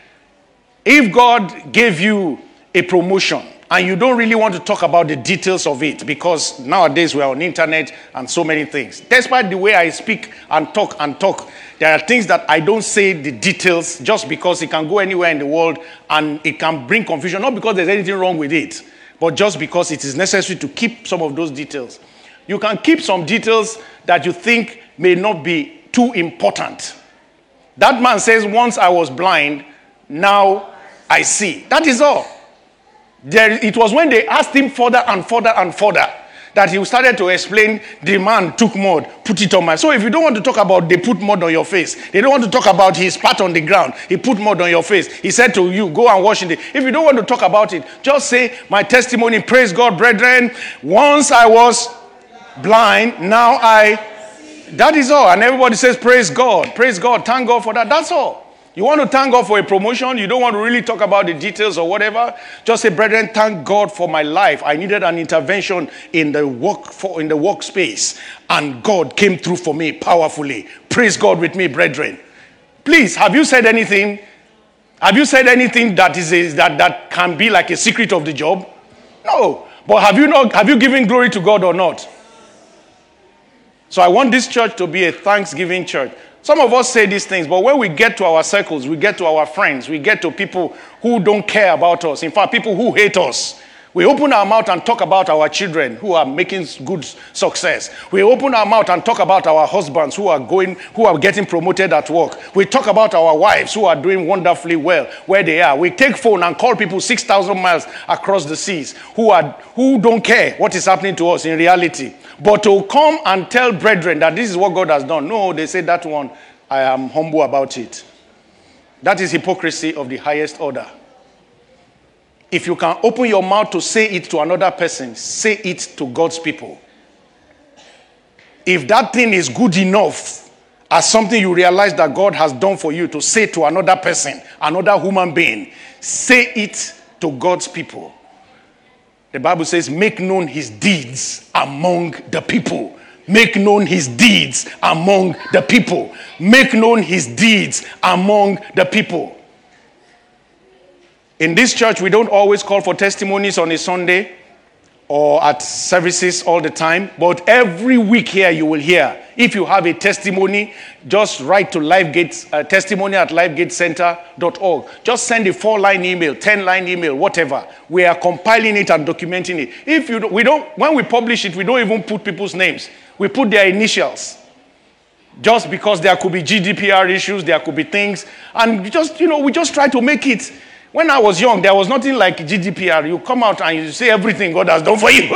Speaker 1: If God gave you a promotion and you don't really want to talk about the details of it, because nowadays we are on the internet and so many things. Despite the way I speak and talk and talk, there are things that I don't say the details just because it can go anywhere in the world and it can bring confusion. Not because there's anything wrong with it, but just because it is necessary to keep some of those details. You can keep some details that you think may not be too important. That man says, once I was blind, now I see. That is all. There, it was when they asked him further and further and further that he started to explain, the man took mud, put it on my... So if you don't want to talk about they put mud on your face, they don't want to talk about he spat on the ground, he put mud on your face, he said to you, go and wash in it. If you don't want to talk about it, just say, my testimony, praise God, brethren, once I was blind, now I... That is all. And everybody says, praise God, praise God, thank God for that. That's all. You want to thank God for a promotion, you don't want to really talk about the details or whatever, just say, brethren, thank God for my life. I needed an intervention in the work for in the workspace, and God came through for me powerfully. Praise God with me, brethren. Please, have you said anything? Have you said anything that is a, that, that can be like a secret of the job? No. But have you not have you given glory to God or not? So I want this church to be a thanksgiving church. Some of us say these things, but when we get to our circles, we get to our friends, we get to people who don't care about us. In fact, people who hate us. We open our mouth and talk about our children who are making good success. We open our mouth and talk about our husbands who are going, who are getting promoted at work. We talk about our wives who are doing wonderfully well where they are. We take phone and call people six thousand miles across the seas who are who don't care what is happening to us in reality. But to come and tell brethren that this is what God has done. No, they say that one, I am humble about it. That is hypocrisy of the highest order. If you can open your mouth to say it to another person, say it to God's people. If that thing is good enough as something you realize that God has done for you to say to another person, another human being, say it to God's people. The Bible says, make known his deeds among the people. Make known his deeds among the people. Make known his deeds among the people. In this church, we don't always call for testimonies on a Sunday or at services all the time. But every week here you will hear, if you have a testimony, just write to LifeGate, uh, testimony at lifegate center dot org. Just send a four-line email, ten-line email, whatever. We are compiling it and documenting it. If you don't, we don't, when we publish it, we don't even put people's names. We put their initials. Just because there could be G D P R issues, there could be things. And just, you know, we just try to make it. When I was young, there was nothing like G D P R. You come out and you say everything God has done for you.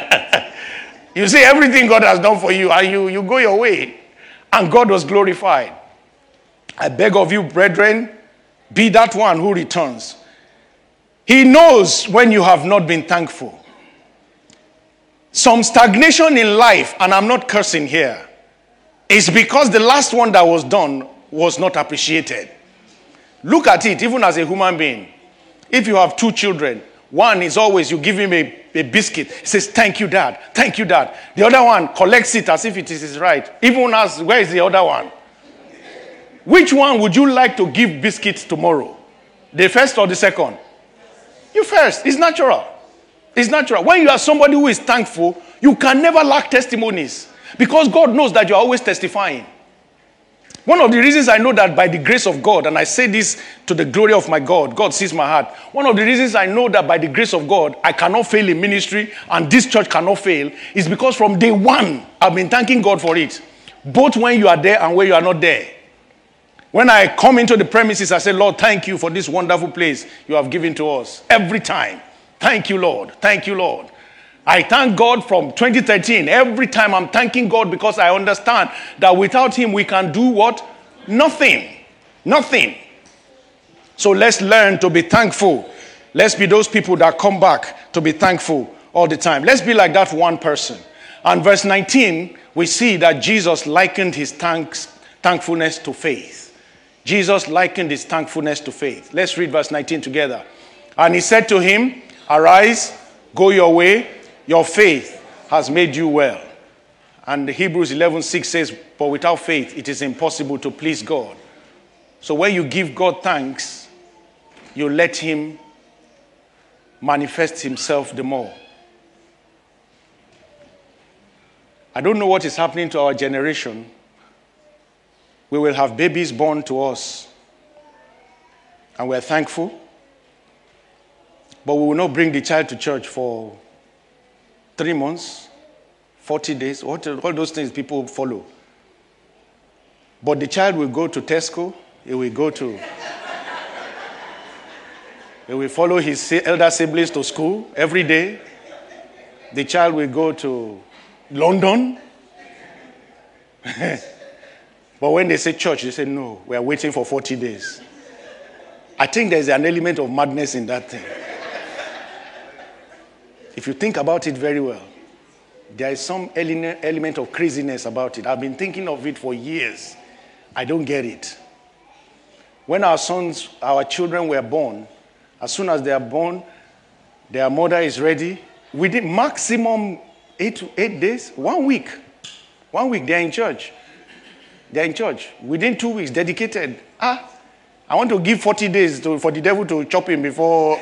Speaker 1: You say everything God has done for you, and you, you go your way. And God was glorified. I beg of you, brethren, be that one who returns. He knows when you have not been thankful. Some stagnation in life, and I'm not cursing here, is because the last one that was done was not appreciated. Look at it, even as a human being. If you have two children, one is always, you give him a, a biscuit. He says, thank you, Dad. Thank you, Dad. The other one collects it as if it is his right. Even as, where is the other one? Which one would you like to give biscuits tomorrow? The first or the second? You first. It's natural. It's natural. When you are somebody who is thankful, you can never lack testimonies. Because God knows that you're always testifying. One of the reasons I know that by the grace of God, and I say this to the glory of my God, God sees my heart. One of the reasons I know that by the grace of God, I cannot fail in ministry and this church cannot fail is because from day one, I've been thanking God for it. Both when you are there and when you are not there. When I come into the premises, I say, Lord, thank you for this wonderful place you have given to us. Every time. Thank you, Lord. Thank you, Lord. I thank God from twenty thirteen. Every time I'm thanking God because I understand that without him we can do what? Nothing. Nothing. So let's learn to be thankful Let's be those people that come back to be thankful all the time. Let's be like that one person. And verse nineteen, we see that Jesus likened his thanks, thankfulness to faith. Jesus likened his thankfulness to faith. Let's read verse nineteen together. And he said to him, arise, go your way, your faith has made you well. And Hebrews eleven six says, but without faith it is impossible to please God. So when you give God thanks, you let him manifest himself the more. I don't know what is happening to our generation. We will have babies born to us, and we're thankful. But we will not bring the child to church for three months, forty days, all those things people follow. But the child will go to Tesco, he will go to, he will follow his elder siblings to school every day. The child will go to London. But when they say church, they say, no, we are waiting for forty days. I think there's an element of madness in that thing. If you think about it very well, there is some element of craziness about it. I've been thinking of it for years. I don't get it. When our sons, our children were born, as soon as they are born, their mother is ready. Within maximum eight, eight days, one week. One week, they're in church. They're in church. Within two weeks, dedicated. Ah, I want to give forty days to, for the devil to chop him before.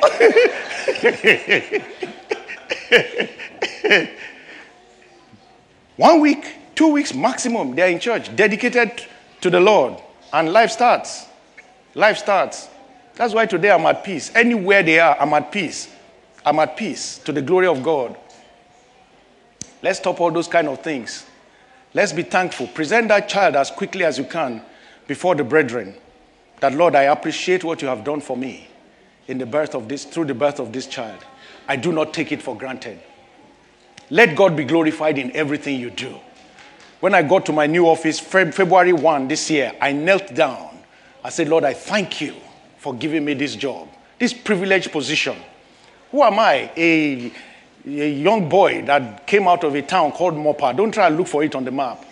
Speaker 1: One week, two weeks maximum, they're in church, dedicated to the Lord. And life starts. Life starts. That's why today I'm at peace. Anywhere they are, I'm at peace. I'm at peace to the glory of God. Let's stop all those kind of things. Let's be thankful. Present that child as quickly as you can before the brethren. That, Lord, I appreciate what you have done for me in the birth of this, through the birth of this child. I do not take it for granted. Let God be glorified in everything you do. When I got to my new office, February first this year, I knelt down. I said, Lord, I thank you for giving me this job, this privileged position. Who am I? A, a young boy that came out of a town called Mopa. Don't try to look for it on the map.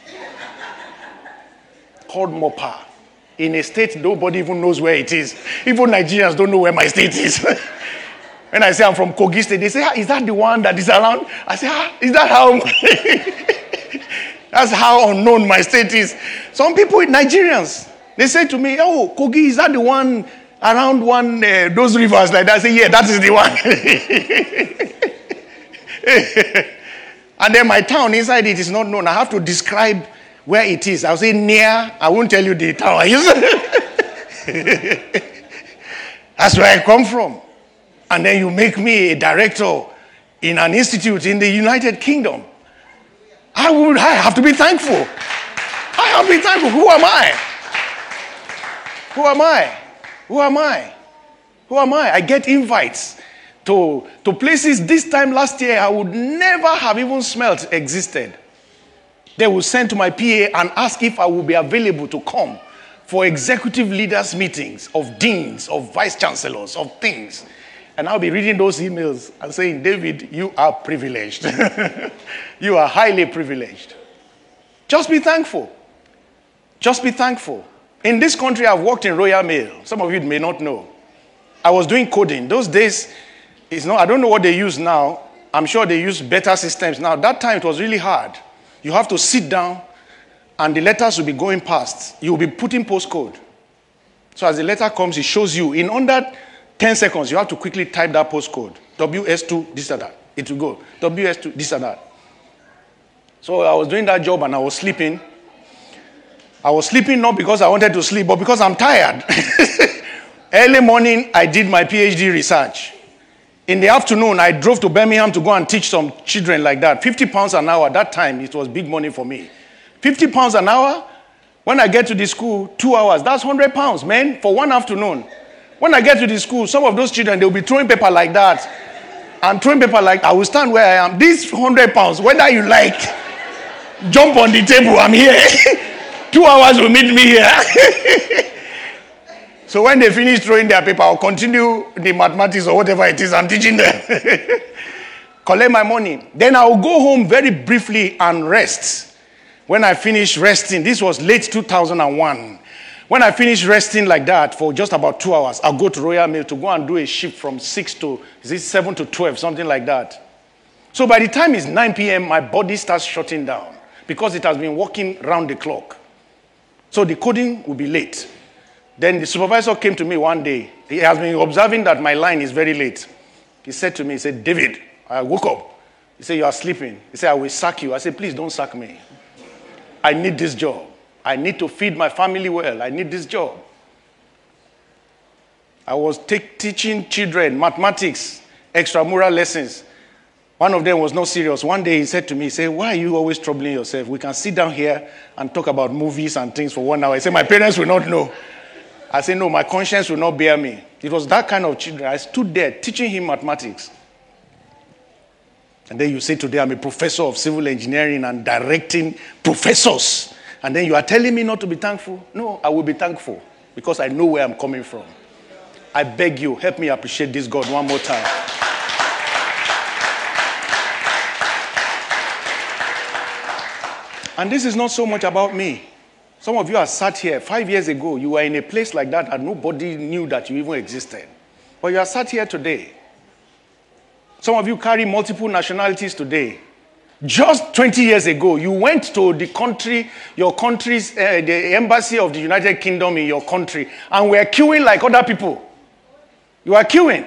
Speaker 1: Called Mopa. In a state nobody even knows where it is. Even Nigerians don't know where my state is. When I say I'm from Kogi State, they say, ah, is that the one that is around? I say, ah, is that how? That's how unknown my state is. Some people, Nigerians, they say to me, oh, Kogi, is that the one around one, uh, those rivers like that? I say, yeah, that is the one. And then my town, inside it is not known. I have to describe where it is. I'll say near. I won't tell you the town. That's where I come from. And then you make me a director in an institute in the United Kingdom. I would I have to be thankful. I have to be thankful. Who am I? Who am I? Who am I? Who am I? I get invites to, to places this time last year I would never have even smelt existed. They will send to my P A and ask if I will be available to come for executive leaders meetings of deans, of vice chancellors, of things. And I'll be reading those emails and saying, David, you are privileged. You are highly privileged. Just be thankful. Just be thankful. In this country, I've worked in Royal Mail. Some of you may not know. I was doing coding. Those days, it's not, I don't know what they use now. I'm sure they use better systems now. That time, it was really hard. You have to sit down, and the letters will be going past. You will be putting postcode. So as the letter comes, it shows you. In under ten seconds, you have to quickly type that postcode. W S two, this and that. It will go. W S two, this and that. So I was doing that job and I was sleeping. I was sleeping not because I wanted to sleep, but because I'm tired. Early morning, I did my PhD research. In the afternoon, I drove to Birmingham to go and teach some children like that. fifty pounds an hour. That time, it was big money for me. fifty pounds an hour. When I get to the school, two hours. That's one hundred pounds, man, for one afternoon. When I get to the school, some of those children, they'll be throwing paper like that. I'm throwing paper like I will stand where I am. This one hundred pounds, whether you like, jump on the table, I'm here. Two hours will meet me here. So when they finish throwing their paper, I'll continue the mathematics or whatever it is I'm teaching them. Collect my money. Then I'll go home very briefly and rest. When I finish resting, this was late two thousand one. When I finish resting like that for just about two hours, I'll go to Royal Mail to go and do a shift from six to, is it seven to twelve, something like that. So by the time it's nine p.m., my body starts shutting down because it has been working round the clock. So the coding will be late. Then the supervisor came to me one day. He has been observing that my line is very late. He said to me, he said, David, I woke up. He said, you are sleeping. He said, I will sack you. I said, please don't sack me. I need this job. I need to feed my family well. I need this job. I was take, teaching children mathematics, extramural lessons. One of them was not serious. One day he said to me, he said, why are you always troubling yourself? We can sit down here and talk about movies and things for one hour. He said, my parents will not know. I said, no, my conscience will not bear me. It was that kind of children. I stood there teaching him mathematics. And then you say today I'm a professor of civil engineering and directing professors. And then you are telling me not to be thankful? No, I will be thankful because I know where I'm coming from. I beg you, help me appreciate this God one more time. And this is not so much about me. Some of you are sat here five years ago. You were in a place like that and nobody knew that you even existed. But you are sat here today. Some of you carry multiple nationalities today. Just twenty years ago, you went to the country, your country's, uh, the embassy of the United Kingdom in your country, and were queuing like other people. You are queuing.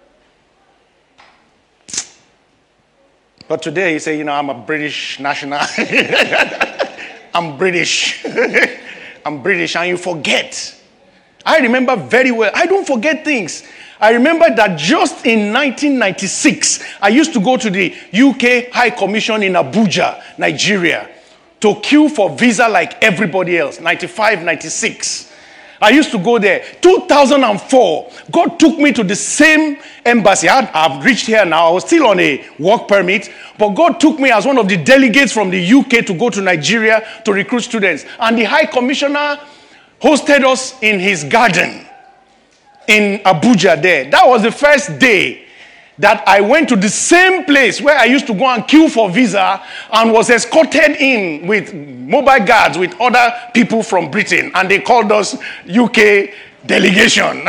Speaker 1: But today you say, you know, I'm a British national. I'm British. I'm British, and you forget. I remember very well. I don't forget things. I remember that just in nineteen ninety-six, I used to go to the U K High Commission in Abuja, Nigeria, to queue for visa like everybody else, ninety-five, ninety-six. I used to go there. two thousand four, God took me to the same embassy. I, I've reached here now. I was still on a work permit, but God took me as one of the delegates from the U K to go to Nigeria to recruit students. And the High Commissioner hosted us in his garden in Abuja there. That was the first day that I went to the same place where I used to go and queue for visa and was escorted in with mobile guards with other people from Britain, and they called us U K delegation.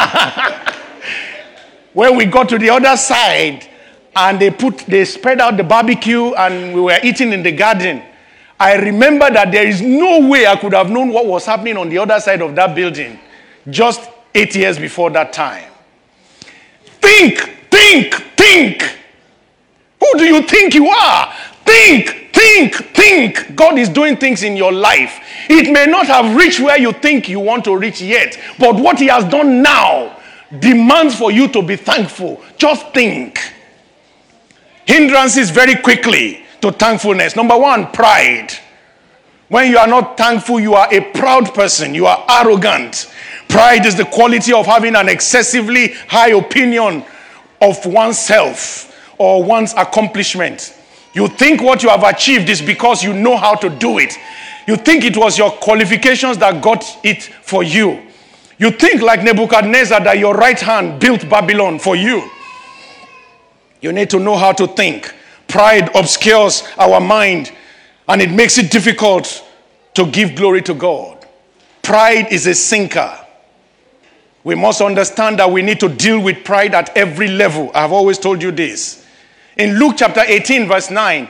Speaker 1: When we got to the other side and they put they spread out the barbecue and we were eating in the garden, I remember that there is no way I could have known what was happening on the other side of that building just eight years before that time. Think, think, think. Who do you think you are? Think, think, think. God is doing things in your life. It may not have reached where you think you want to reach yet, but what he has done now demands for you to be thankful. Just think. Hindrances very quickly to thankfulness. Number one, pride. When you are not thankful, you are a proud person. You are arrogant. Pride is the quality of having an excessively high opinion of oneself or one's accomplishment. You think what you have achieved is because you know how to do it. You think it was your qualifications that got it for you. You think like Nebuchadnezzar that your right hand built Babylon for you. You need to know how to think. Pride obscures our mind and it makes it difficult to give glory to God. Pride is a sinker. We must understand that we need to deal with pride at every level. I've always told you this. In Luke chapter eighteen, verse nine,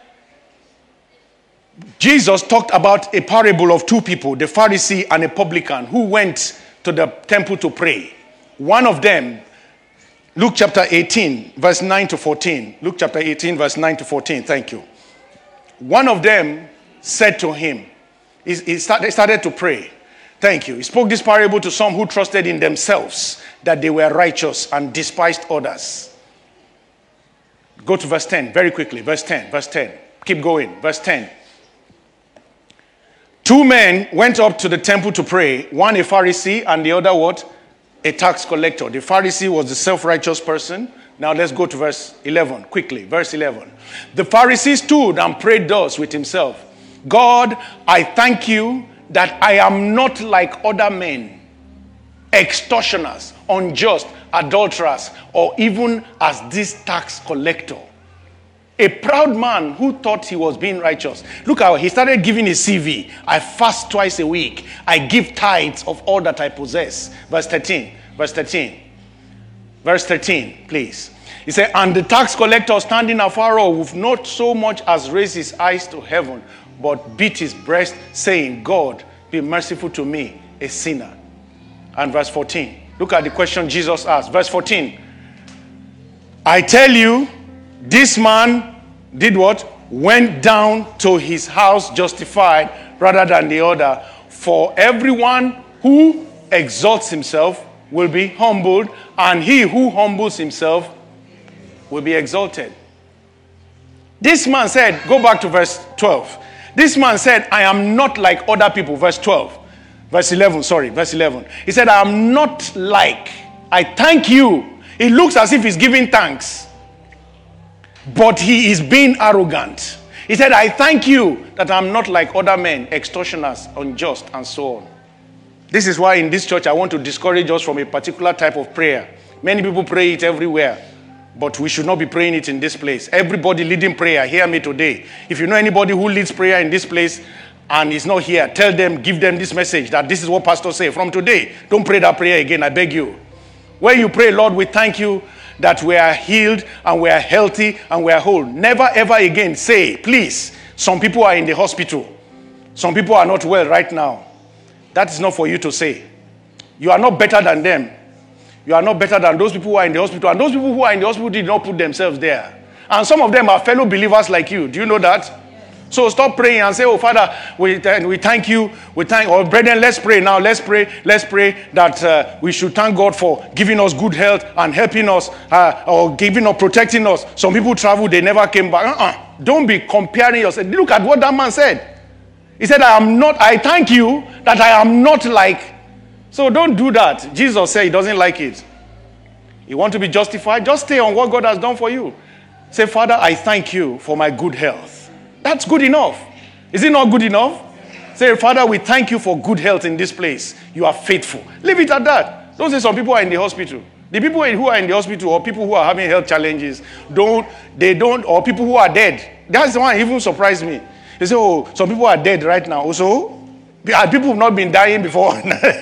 Speaker 1: Jesus talked about a parable of two people, the Pharisee and a publican, who went to the temple to pray. One of them, Luke chapter eighteen, verse nine to fourteen. Luke chapter eighteen, verse nine to fourteen. Thank you. One of them said to him, he, he started, started to pray. Thank you. He spoke this parable to some who trusted in themselves that they were righteous and despised others. Go to verse ten very quickly. Verse ten. Verse ten. Keep going. Verse ten. Two men went up to the temple to pray. One a Pharisee and the other what? A tax collector. The Pharisee was the self-righteous person. Now let's go to verse eleven. Quickly. Verse eleven. The Pharisee stood and prayed thus with himself. God, I thank you that I am not like other men, extortioners, unjust, adulterers, or even as this tax collector. A proud man who thought he was being righteous. Look how he started giving his C V. I fast twice a week. I give tithes of all that I possess. Verse thirteen. Verse thirteen. Verse thirteen, please. He said, and the tax collector standing afar off, with not so much as raised his eyes to heaven, but beat his breast, saying, God, be merciful to me, a sinner. And verse fourteen. Look at the question Jesus asked. Verse fourteen. I tell you, this man did what? Went down to his house justified rather than the other. For everyone who exalts himself will be humbled, and he who humbles himself will be exalted. This man said, go back to verse twelve. This man said, I am not like other people. Verse twelve. Verse eleven, sorry, verse eleven. He said, I am not like, I thank you. It looks as if he's giving thanks, but he is being arrogant. He said, I thank you that I'm not like other men, extortioners, unjust, and so on. This is why in this church I want to discourage us from a particular type of prayer. Many people pray it everywhere, but we should not be praying it in this place. Everybody leading prayer, hear me today. If you know anybody who leads prayer in this place and is not here, tell them, give them this message that this is what pastors say. From today, don't pray that prayer again, I beg you. When you pray, Lord, we thank you that we are healed and we are healthy and we are whole. Never ever again say, please, some people are in the hospital. Some people are not well right now. That is not for you to say. You are not better than them. You are not better than those people who are in the hospital. And those people who are in the hospital did not put themselves there. And some of them are fellow believers like you. Do you know that? So stop praying and say, oh, Father, we, we thank you. We thank, or brethren, let's pray now. Let's pray. Let's pray that uh, we should thank God for giving us good health and helping us uh, or giving or protecting us. Some people travel, they never came back. Uh-uh. Don't be comparing yourself. Look at what that man said. He said, I am not, I thank you that I am not like. So don't do that. Jesus said he doesn't like it. You want to be justified? Just stay on what God has done for you. Say, Father, I thank you for my good health. That's good enough. Is it not good enough? Say, Father, we thank you for good health in this place. You are faithful. Leave it at that. Don't say some people are in the hospital. The people who are in the hospital or people who are having health challenges, don't, they don't, or people who are dead. That's the one that even surprised me. They say, oh, some people are dead right now. Also, people have not been dying before.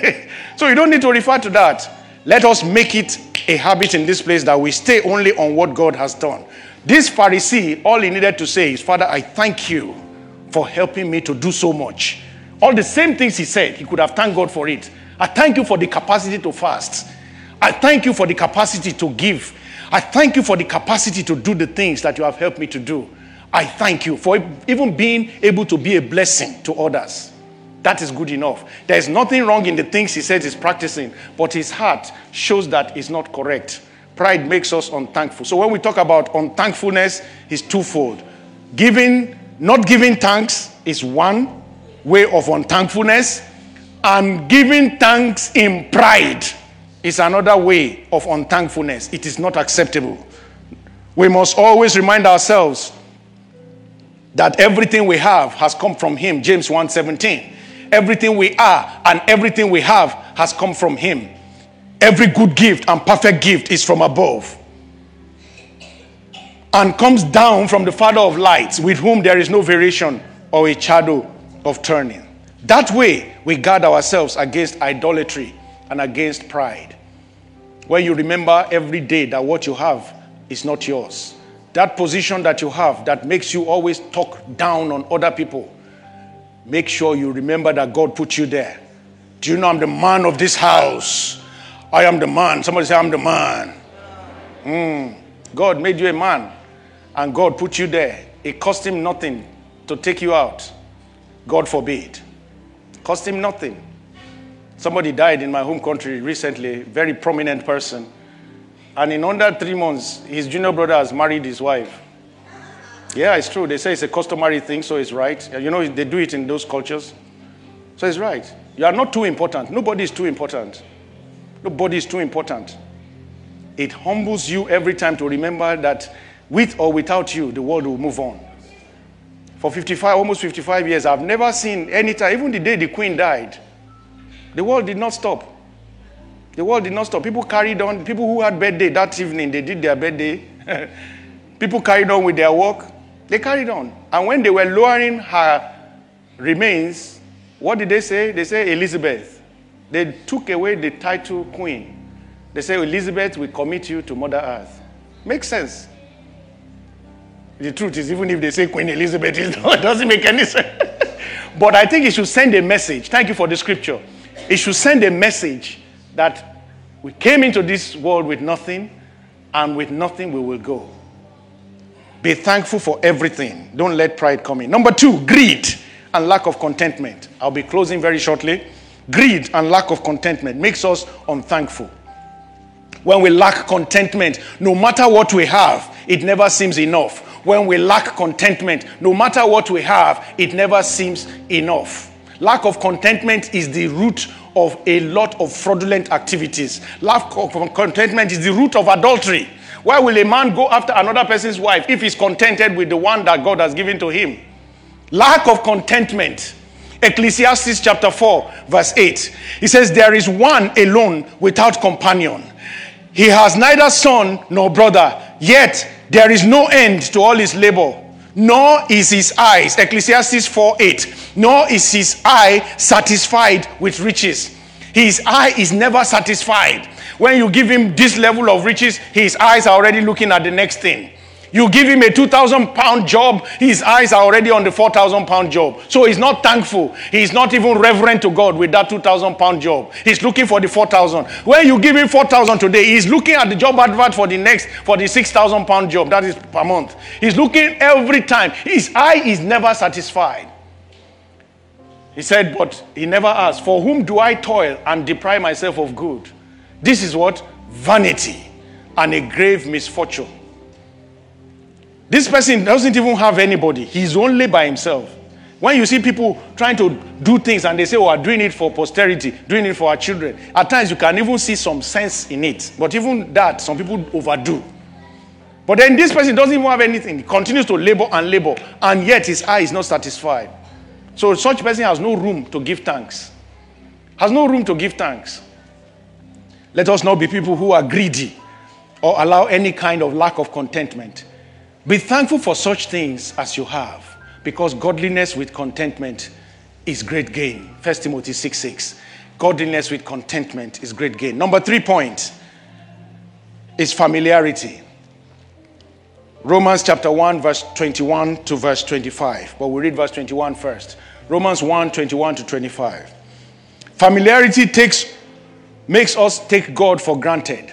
Speaker 1: So you don't need to refer to that. Let us make it a habit in this place that we stay only on what God has done. This Pharisee, all he needed to say is, Father, I thank you for helping me to do so much. All the same things he said, he could have thanked God for it. I thank you for the capacity to fast. I thank you for the capacity to give. I thank you for the capacity to do the things that you have helped me to do. I thank you for even being able to be a blessing to others. That is good enough. There is nothing wrong in the things he says he's practicing, but his heart shows that it's not correct. Pride makes us unthankful. So when we talk about unthankfulness, it's twofold. Giving, not giving thanks is one way of unthankfulness, and giving thanks in pride is another way of unthankfulness. It is not acceptable. We must always remind ourselves that everything we have has come from him. James one seventeen. Everything we are and everything we have has come from him. Every good gift and perfect gift is from above and comes down from the Father of lights, with whom there is no variation or a shadow of turning. That way we guard ourselves against idolatry and against pride. When you remember every day that what you have is not yours, that position that you have that makes you always talk down on other people, make sure you remember that God put you there. Do you know I'm the man of this house? I am the man. Somebody say, I'm the man. Mm. God made you a man, and God put you there. It cost him nothing to take you out. God forbid. It cost him nothing. Somebody died in my home country recently, very prominent person. And in under three months, his junior brother has married his wife. Yeah, it's true. They say it's a customary thing, so it's right. You know, they do it in those cultures. So it's right. You are not too important. Nobody is too important. Nobody is too important. It humbles you every time to remember that with or without you, the world will move on. For fifty-five, almost fifty-five years, I've never seen any time, even the day the Queen died, the world did not stop. The world did not stop. People carried on. People who had birthday that evening, they did their birthday. People carried on with their work. They carried on. And when they were lowering her remains, what did they say? They say Elizabeth. They took away the title queen. They say, Elizabeth, we commit you to Mother Earth. Makes sense. The truth is, even if they say Queen Elizabeth, it doesn't make any sense. But I think it should send a message. Thank you for the scripture. It should send a message that we came into this world with nothing, and with nothing we will go. Be thankful for everything. Don't let pride come in. Number two, greed and lack of contentment. I'll be closing very shortly. Greed and lack of contentment makes us unthankful. When we lack contentment, no matter what we have, it never seems enough. When we lack contentment, no matter what we have, it never seems enough. Lack of contentment is the root of a lot of fraudulent activities. Lack of contentment is the root of adultery. Why will a man go after another person's wife if he's contented with the one that God has given to him? Lack of contentment. Ecclesiastes chapter four, verse eight. It says, there is one alone without companion. He has neither son nor brother, yet there is no end to all his labor, nor is his eyes, Ecclesiastes four eight, nor is his eye satisfied with riches. His eye is never satisfied. When you give him this level of riches, his eyes are already looking at the next thing. You give him a two thousand pound job, his eyes are already on the four thousand pound job. So he's not thankful. He's not even reverent to God with that two thousand pound job. He's looking for the four thousand. When you give him four thousand today, he's looking at the job advert for the next, for the six thousand pound job. That is per month. He's looking every time. His eye is never satisfied. He said, but he never asked, for whom do I toil and deprive myself of good? This is what? Vanity and a grave misfortune. This person doesn't even have anybody. He's only by himself. When you see people trying to do things and they say, oh, I'm doing it for posterity, doing it for our children, at times you can even see some sense in it. But even that, some people overdo. But then this person doesn't even have anything. He continues to labor and labor, and yet his eye is not satisfied. So such person has no room to give thanks. Has no room to give thanks. Let us not be people who are greedy or allow any kind of lack of contentment. Be thankful for such things as you have, because godliness with contentment is great gain. First Timothy six six. Godliness with contentment is great gain. Number three point is familiarity. Romans chapter one, verse twenty-one to verse twenty-five. But we read verse twenty-one first. Romans one, twenty-one to twenty-five. Familiarity takes, makes us take God for granted.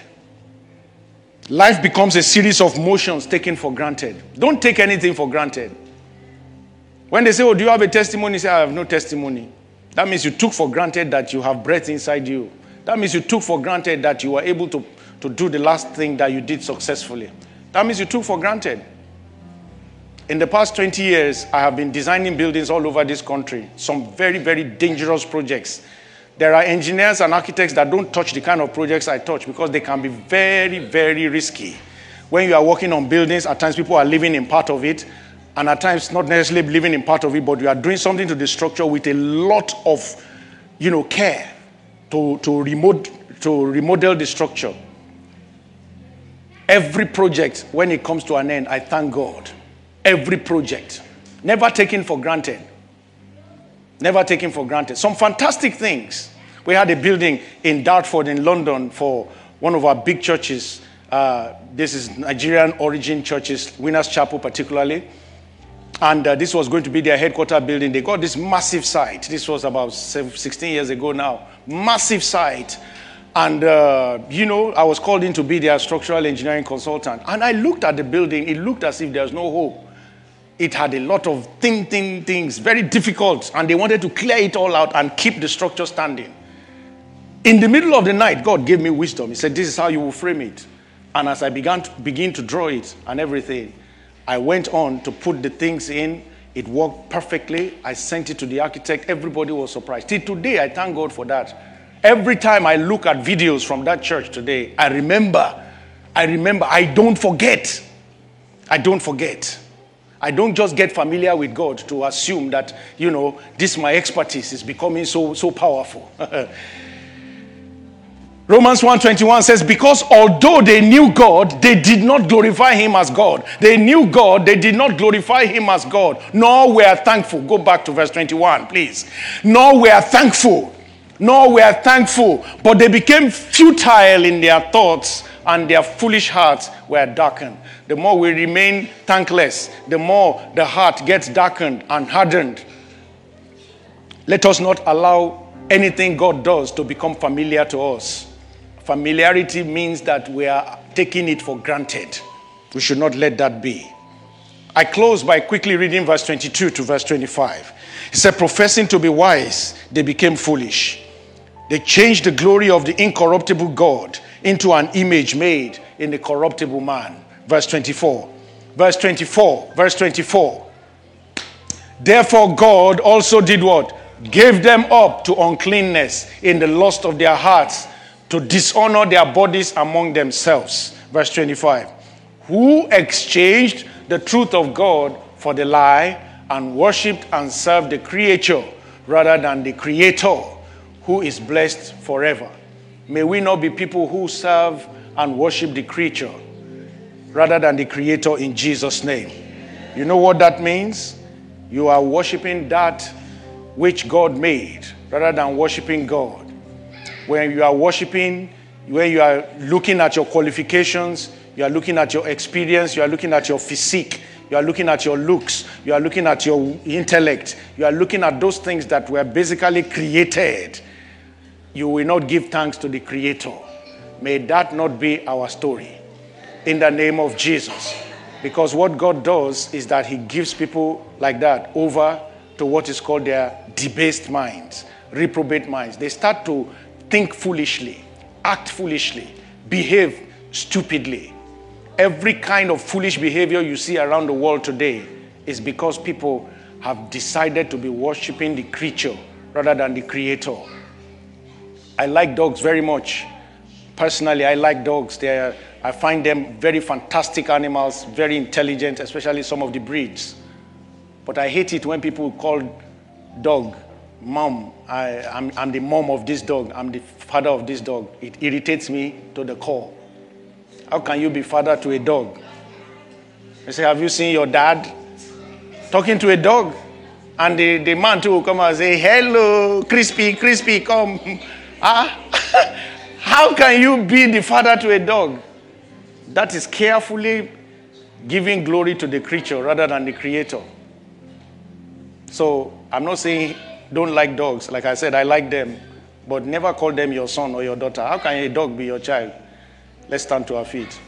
Speaker 1: Life becomes a series of motions taken for granted. Don't take anything for granted. When they say, oh, do you have a testimony? You say, I have no testimony. That means you took for granted that you have breath inside you. That means you took for granted that you were able to, to do the last thing that you did successfully. That means you took for granted. In the past twenty years, I have been designing buildings all over this country. Some very, very dangerous projects. There are engineers and architects that don't touch the kind of projects I touch because they can be very, very risky. When you are working on buildings, at times people are living in part of it, and at times not necessarily living in part of it, but you are doing something to the structure with a lot of, you know, care to, to, remod- to remodel the structure. Every project, when it comes to an end, I thank God. Every project. Never taken for granted. Never taken for granted. Some fantastic things. We had a building in Dartford in London for one of our big churches. Uh, this is Nigerian origin churches, Winners Chapel particularly. And uh, this was going to be their headquarter building. They got this massive site. This was about sixteen years ago now. Massive site. And, uh, you know, I was called in to be their structural engineering consultant. And I looked at the building. It looked as if there was no hope. It had a lot of thin, thin things, very difficult. And they wanted to clear it all out and keep the structure standing. In the middle of the night, God gave me wisdom. He said, this is how you will frame it. And as I began to begin to draw it and everything, I went on to put the things in. It worked perfectly. I sent it to the architect. Everybody was surprised. Till today, I thank God for that. Every time I look at videos from that church today, I remember, I remember, I don't forget. I don't forget. I don't just get familiar with God to assume that, you know, this my expertise is becoming so, so powerful. Romans one twenty-one says, because although they knew God, they did not glorify him as God. They knew God, they did not glorify him as God, nor were thankful. Go back to verse twenty-one, please. Nor were thankful. Nor were thankful. But they became futile in their thoughts, and their foolish hearts were darkened. The more we remain thankless, the more the heart gets darkened and hardened. Let us not allow anything God does to become familiar to us. Familiarity means that we are taking it for granted. We should not let that be. I close by quickly reading verse twenty-two to verse twenty-five. He said, professing to be wise, they became foolish. They changed the glory of the incorruptible God into an image made in the corruptible man. Verse twenty-four. Verse twenty-four. Verse twenty-four. Therefore God also did what? Gave them up to uncleanness in the lust of their hearts, to dishonor their bodies among themselves. Verse twenty-five. Who exchanged the truth of God for the lie, and worshipped and served the creature rather than the Creator, who is blessed forever. May we not be people who serve and worship the creature rather than the Creator, in Jesus' name. You know what that means? You are worshiping that which God made rather than worshiping God. When you are worshiping, when you are looking at your qualifications, you are looking at your experience, you are looking at your physique, you are looking at your looks, you are looking at your intellect, you are looking at those things that were basically created, you will not give thanks to the Creator. May that not be our story. In the name of Jesus. Because what God does is that he gives people like that over to what is called their debased minds, reprobate minds. They start to think foolishly, act foolishly, behave stupidly. Every kind of foolish behavior you see around the world today is because people have decided to be worshiping the creature rather than the Creator. I like dogs very much. Personally, I like dogs. They are, I find them very fantastic animals, very intelligent, especially some of the breeds. But I hate it when people call dog mom. I, I'm, I'm the mom of this dog. I'm the father of this dog. It irritates me to the core. How can you be father to a dog? I say, have you seen your dad talking to a dog? And the, the man too will come and say, hello, Crispy, Crispy, come. Ah, how can you be the father to a dog? That is carefully giving glory to the creature rather than the Creator. So I'm not saying don't like dogs. Like I said, I like them. But never call them your son or your daughter. How can a dog be your child? Let's stand to our feet.